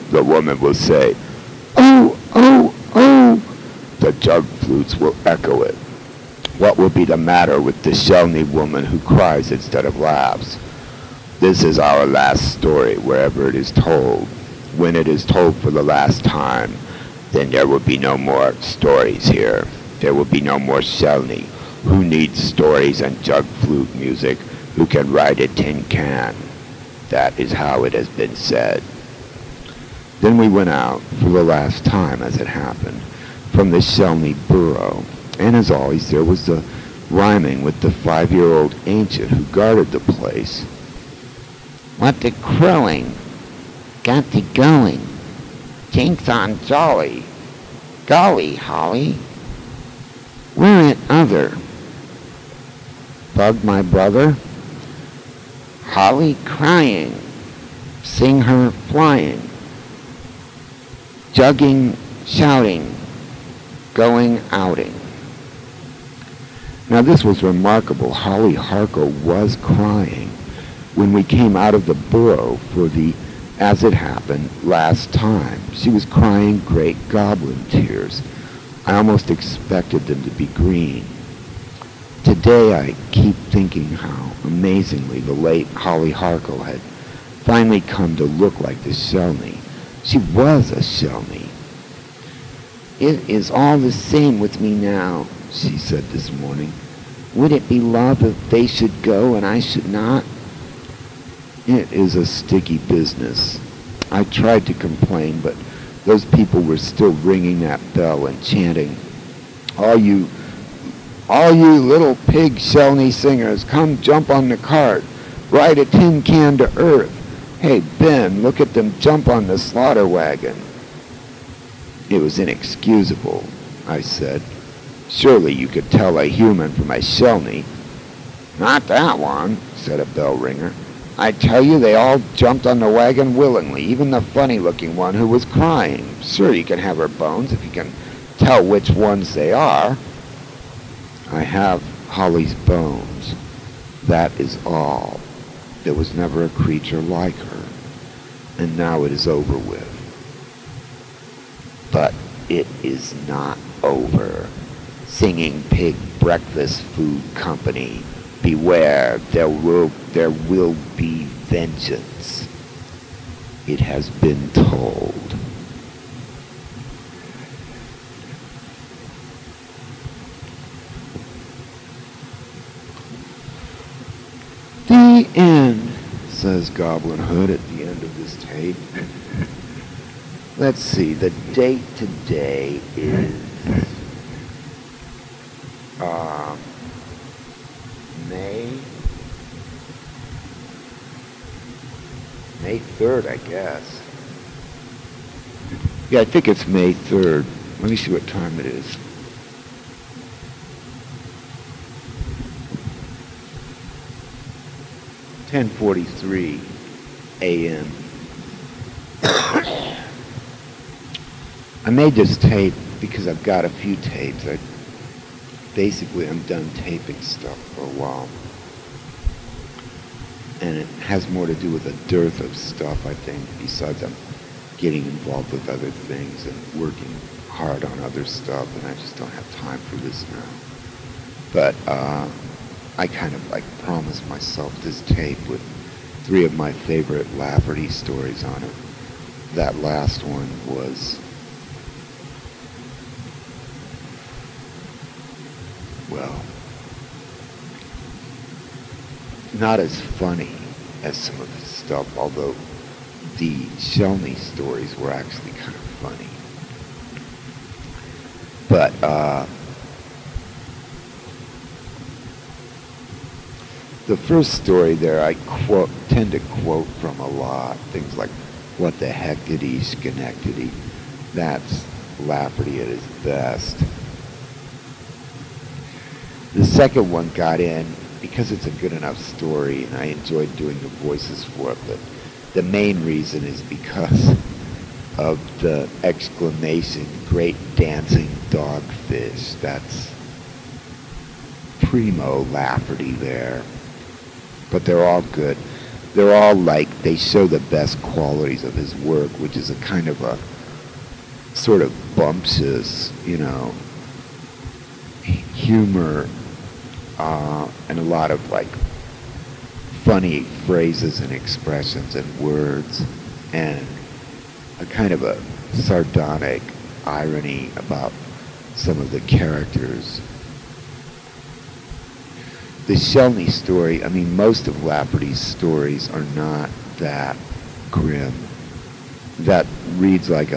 The woman will say, "Oh, oh, oh." The jug flutes will echo it. What will be the matter with the Shelny woman who cries instead of laughs? This is our last story wherever it is told. When it is told for the last time, then there will be no more stories here. There will be no more Shelny. Who needs stories and jug flute music? Who can ride a tin can? That is how it has been said. Then we went out, for the last time as it happened, from the Shelny burrow, and as always there was the rhyming with the 5-year-old ancient who guarded the place. What the crowing? Got to going. Jinx on jolly. Golly, Holly. Where it other? Bug my brother. Holly crying. Sing her flying. Jugging, shouting. Going outing. Now this was remarkable. Holly Harkle was crying when we came out of the burrow for the, as it happened, last time. She was crying great goblin tears. I almost expected them to be green. Today I keep thinking how amazingly the late Holly Harkle had finally come to look like the Shelny. She was a Shelny. It is all the same with me now, she said this morning. Would it be love if they should go and I should not? It is a sticky business. I tried to complain, but those people were still ringing that bell and chanting, all you little pig Shelny singers, come jump on the cart, ride a tin can to earth. Hey, Ben, look at them jump on the slaughter wagon. It was inexcusable, I said. Surely you could tell a human from a Shelny. Not that one, said a bell ringer. I tell you, they all jumped on the wagon willingly, even the funny-looking one who was crying. Sure, you can have her bones if you can tell which ones they are. I have Holly's bones. That is all. There was never a creature like her, and now it is over with. But it is not over. Singing Pig Breakfast Food Company, beware, there will be vengeance. It has been told. The end, says Goblin Hood at the end of this tape. Let's see, the date today is May 3rd, I guess. Yeah, I think it's May 3rd. Let me see what time it is. "10:43 a.m. I made this tape because I've got a few tapes. I'm done taping stuff for a while. And it has more to do with a dearth of stuff, I think, besides I'm getting involved with other things and working hard on other stuff, and I just don't have time for this now. But I kind of promised myself this tape with 3 of my favorite Lafferty stories on it. That last one was, well, not as funny as some of his stuff, although the Shelny stories were actually kind of funny. But the first story there I tend to quote from a lot. Things like, "What the heck did he Schenectady?" That's Lafferty at his best. The second one got in because it's a good enough story and I enjoyed doing the voices for it, but the main reason is because of the exclamation, "Great dancing dogfish." That's primo Lafferty there. But they're all good. they're all like, they show the best qualities of his work, which is a kind of a sort of bumptious, humor, and a lot of like funny phrases and expressions and words, and a kind of a sardonic irony about some of the characters. The Shelney story, I mean, most of Lafferty's stories are not that grim. That reads like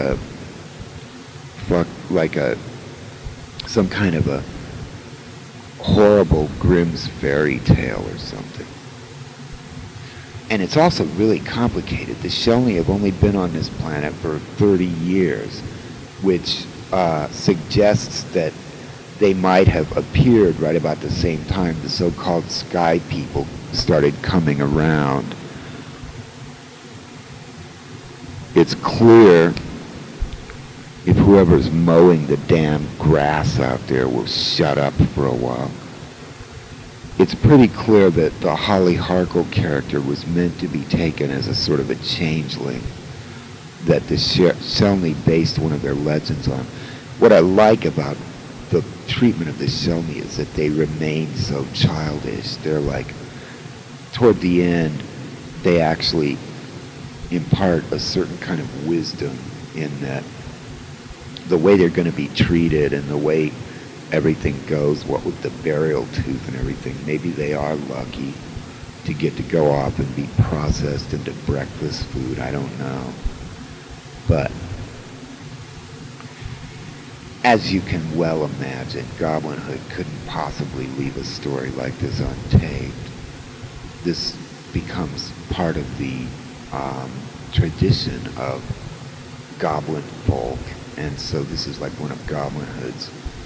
some kind of a horrible Grimm's fairy tale or something. And it's also really complicated. The Shelney have only been on this planet for 30 years, which suggests that they might have appeared right about the same time the so-called sky people started coming around. It's clear, if whoever's mowing the damn grass out there will shut up for a while, it's pretty clear that the Holly Harkle character was meant to be taken as a sort of a changeling that the Shelney based one of their legends on. What I like about the treatment of the Shelney is that they remain so childish. They're like, toward the end, they actually impart a certain kind of wisdom in that the way they're going to be treated and the way everything goes, what with the burial tooth and everything, maybe they are lucky to get to go off and be processed into breakfast food. I don't know. But as you can well imagine, Goblin Hood couldn't possibly leave a story like this untaped. This becomes part of the tradition of goblin folk, and so this is like one of Goblin Hood's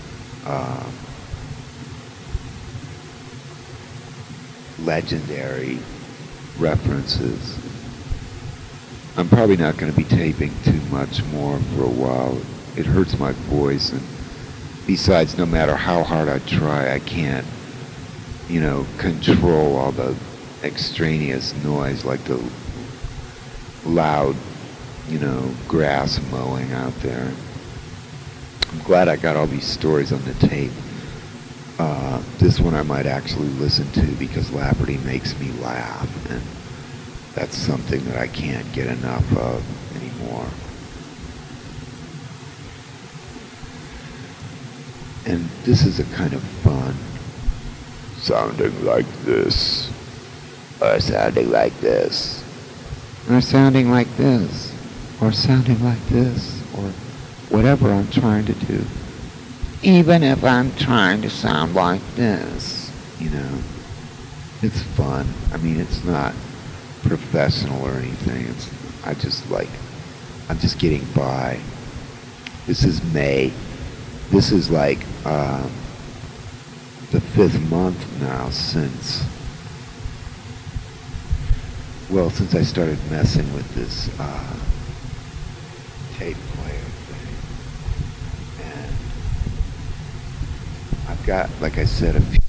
legendary references. I'm probably not going to be taping too much more for a while. It hurts my voice, and besides, no matter how hard I try, I can't, control all the extraneous noise like the loud, grass mowing out there. I'm glad I got all these stories on the tape. This one I might actually listen to because Lafferty makes me laugh, and that's something that I can't get enough of anymore. And this is a kind of fun, sounding like this, or sounding like this, or sounding like this, or sounding like this, or whatever I'm trying to do. Even if I'm trying to sound like this, it's fun. I mean, it's not professional or anything. I'm just getting by. This is May. This is like the 5th month now since I started messing with this tape player thing. And I've got, like I said, a few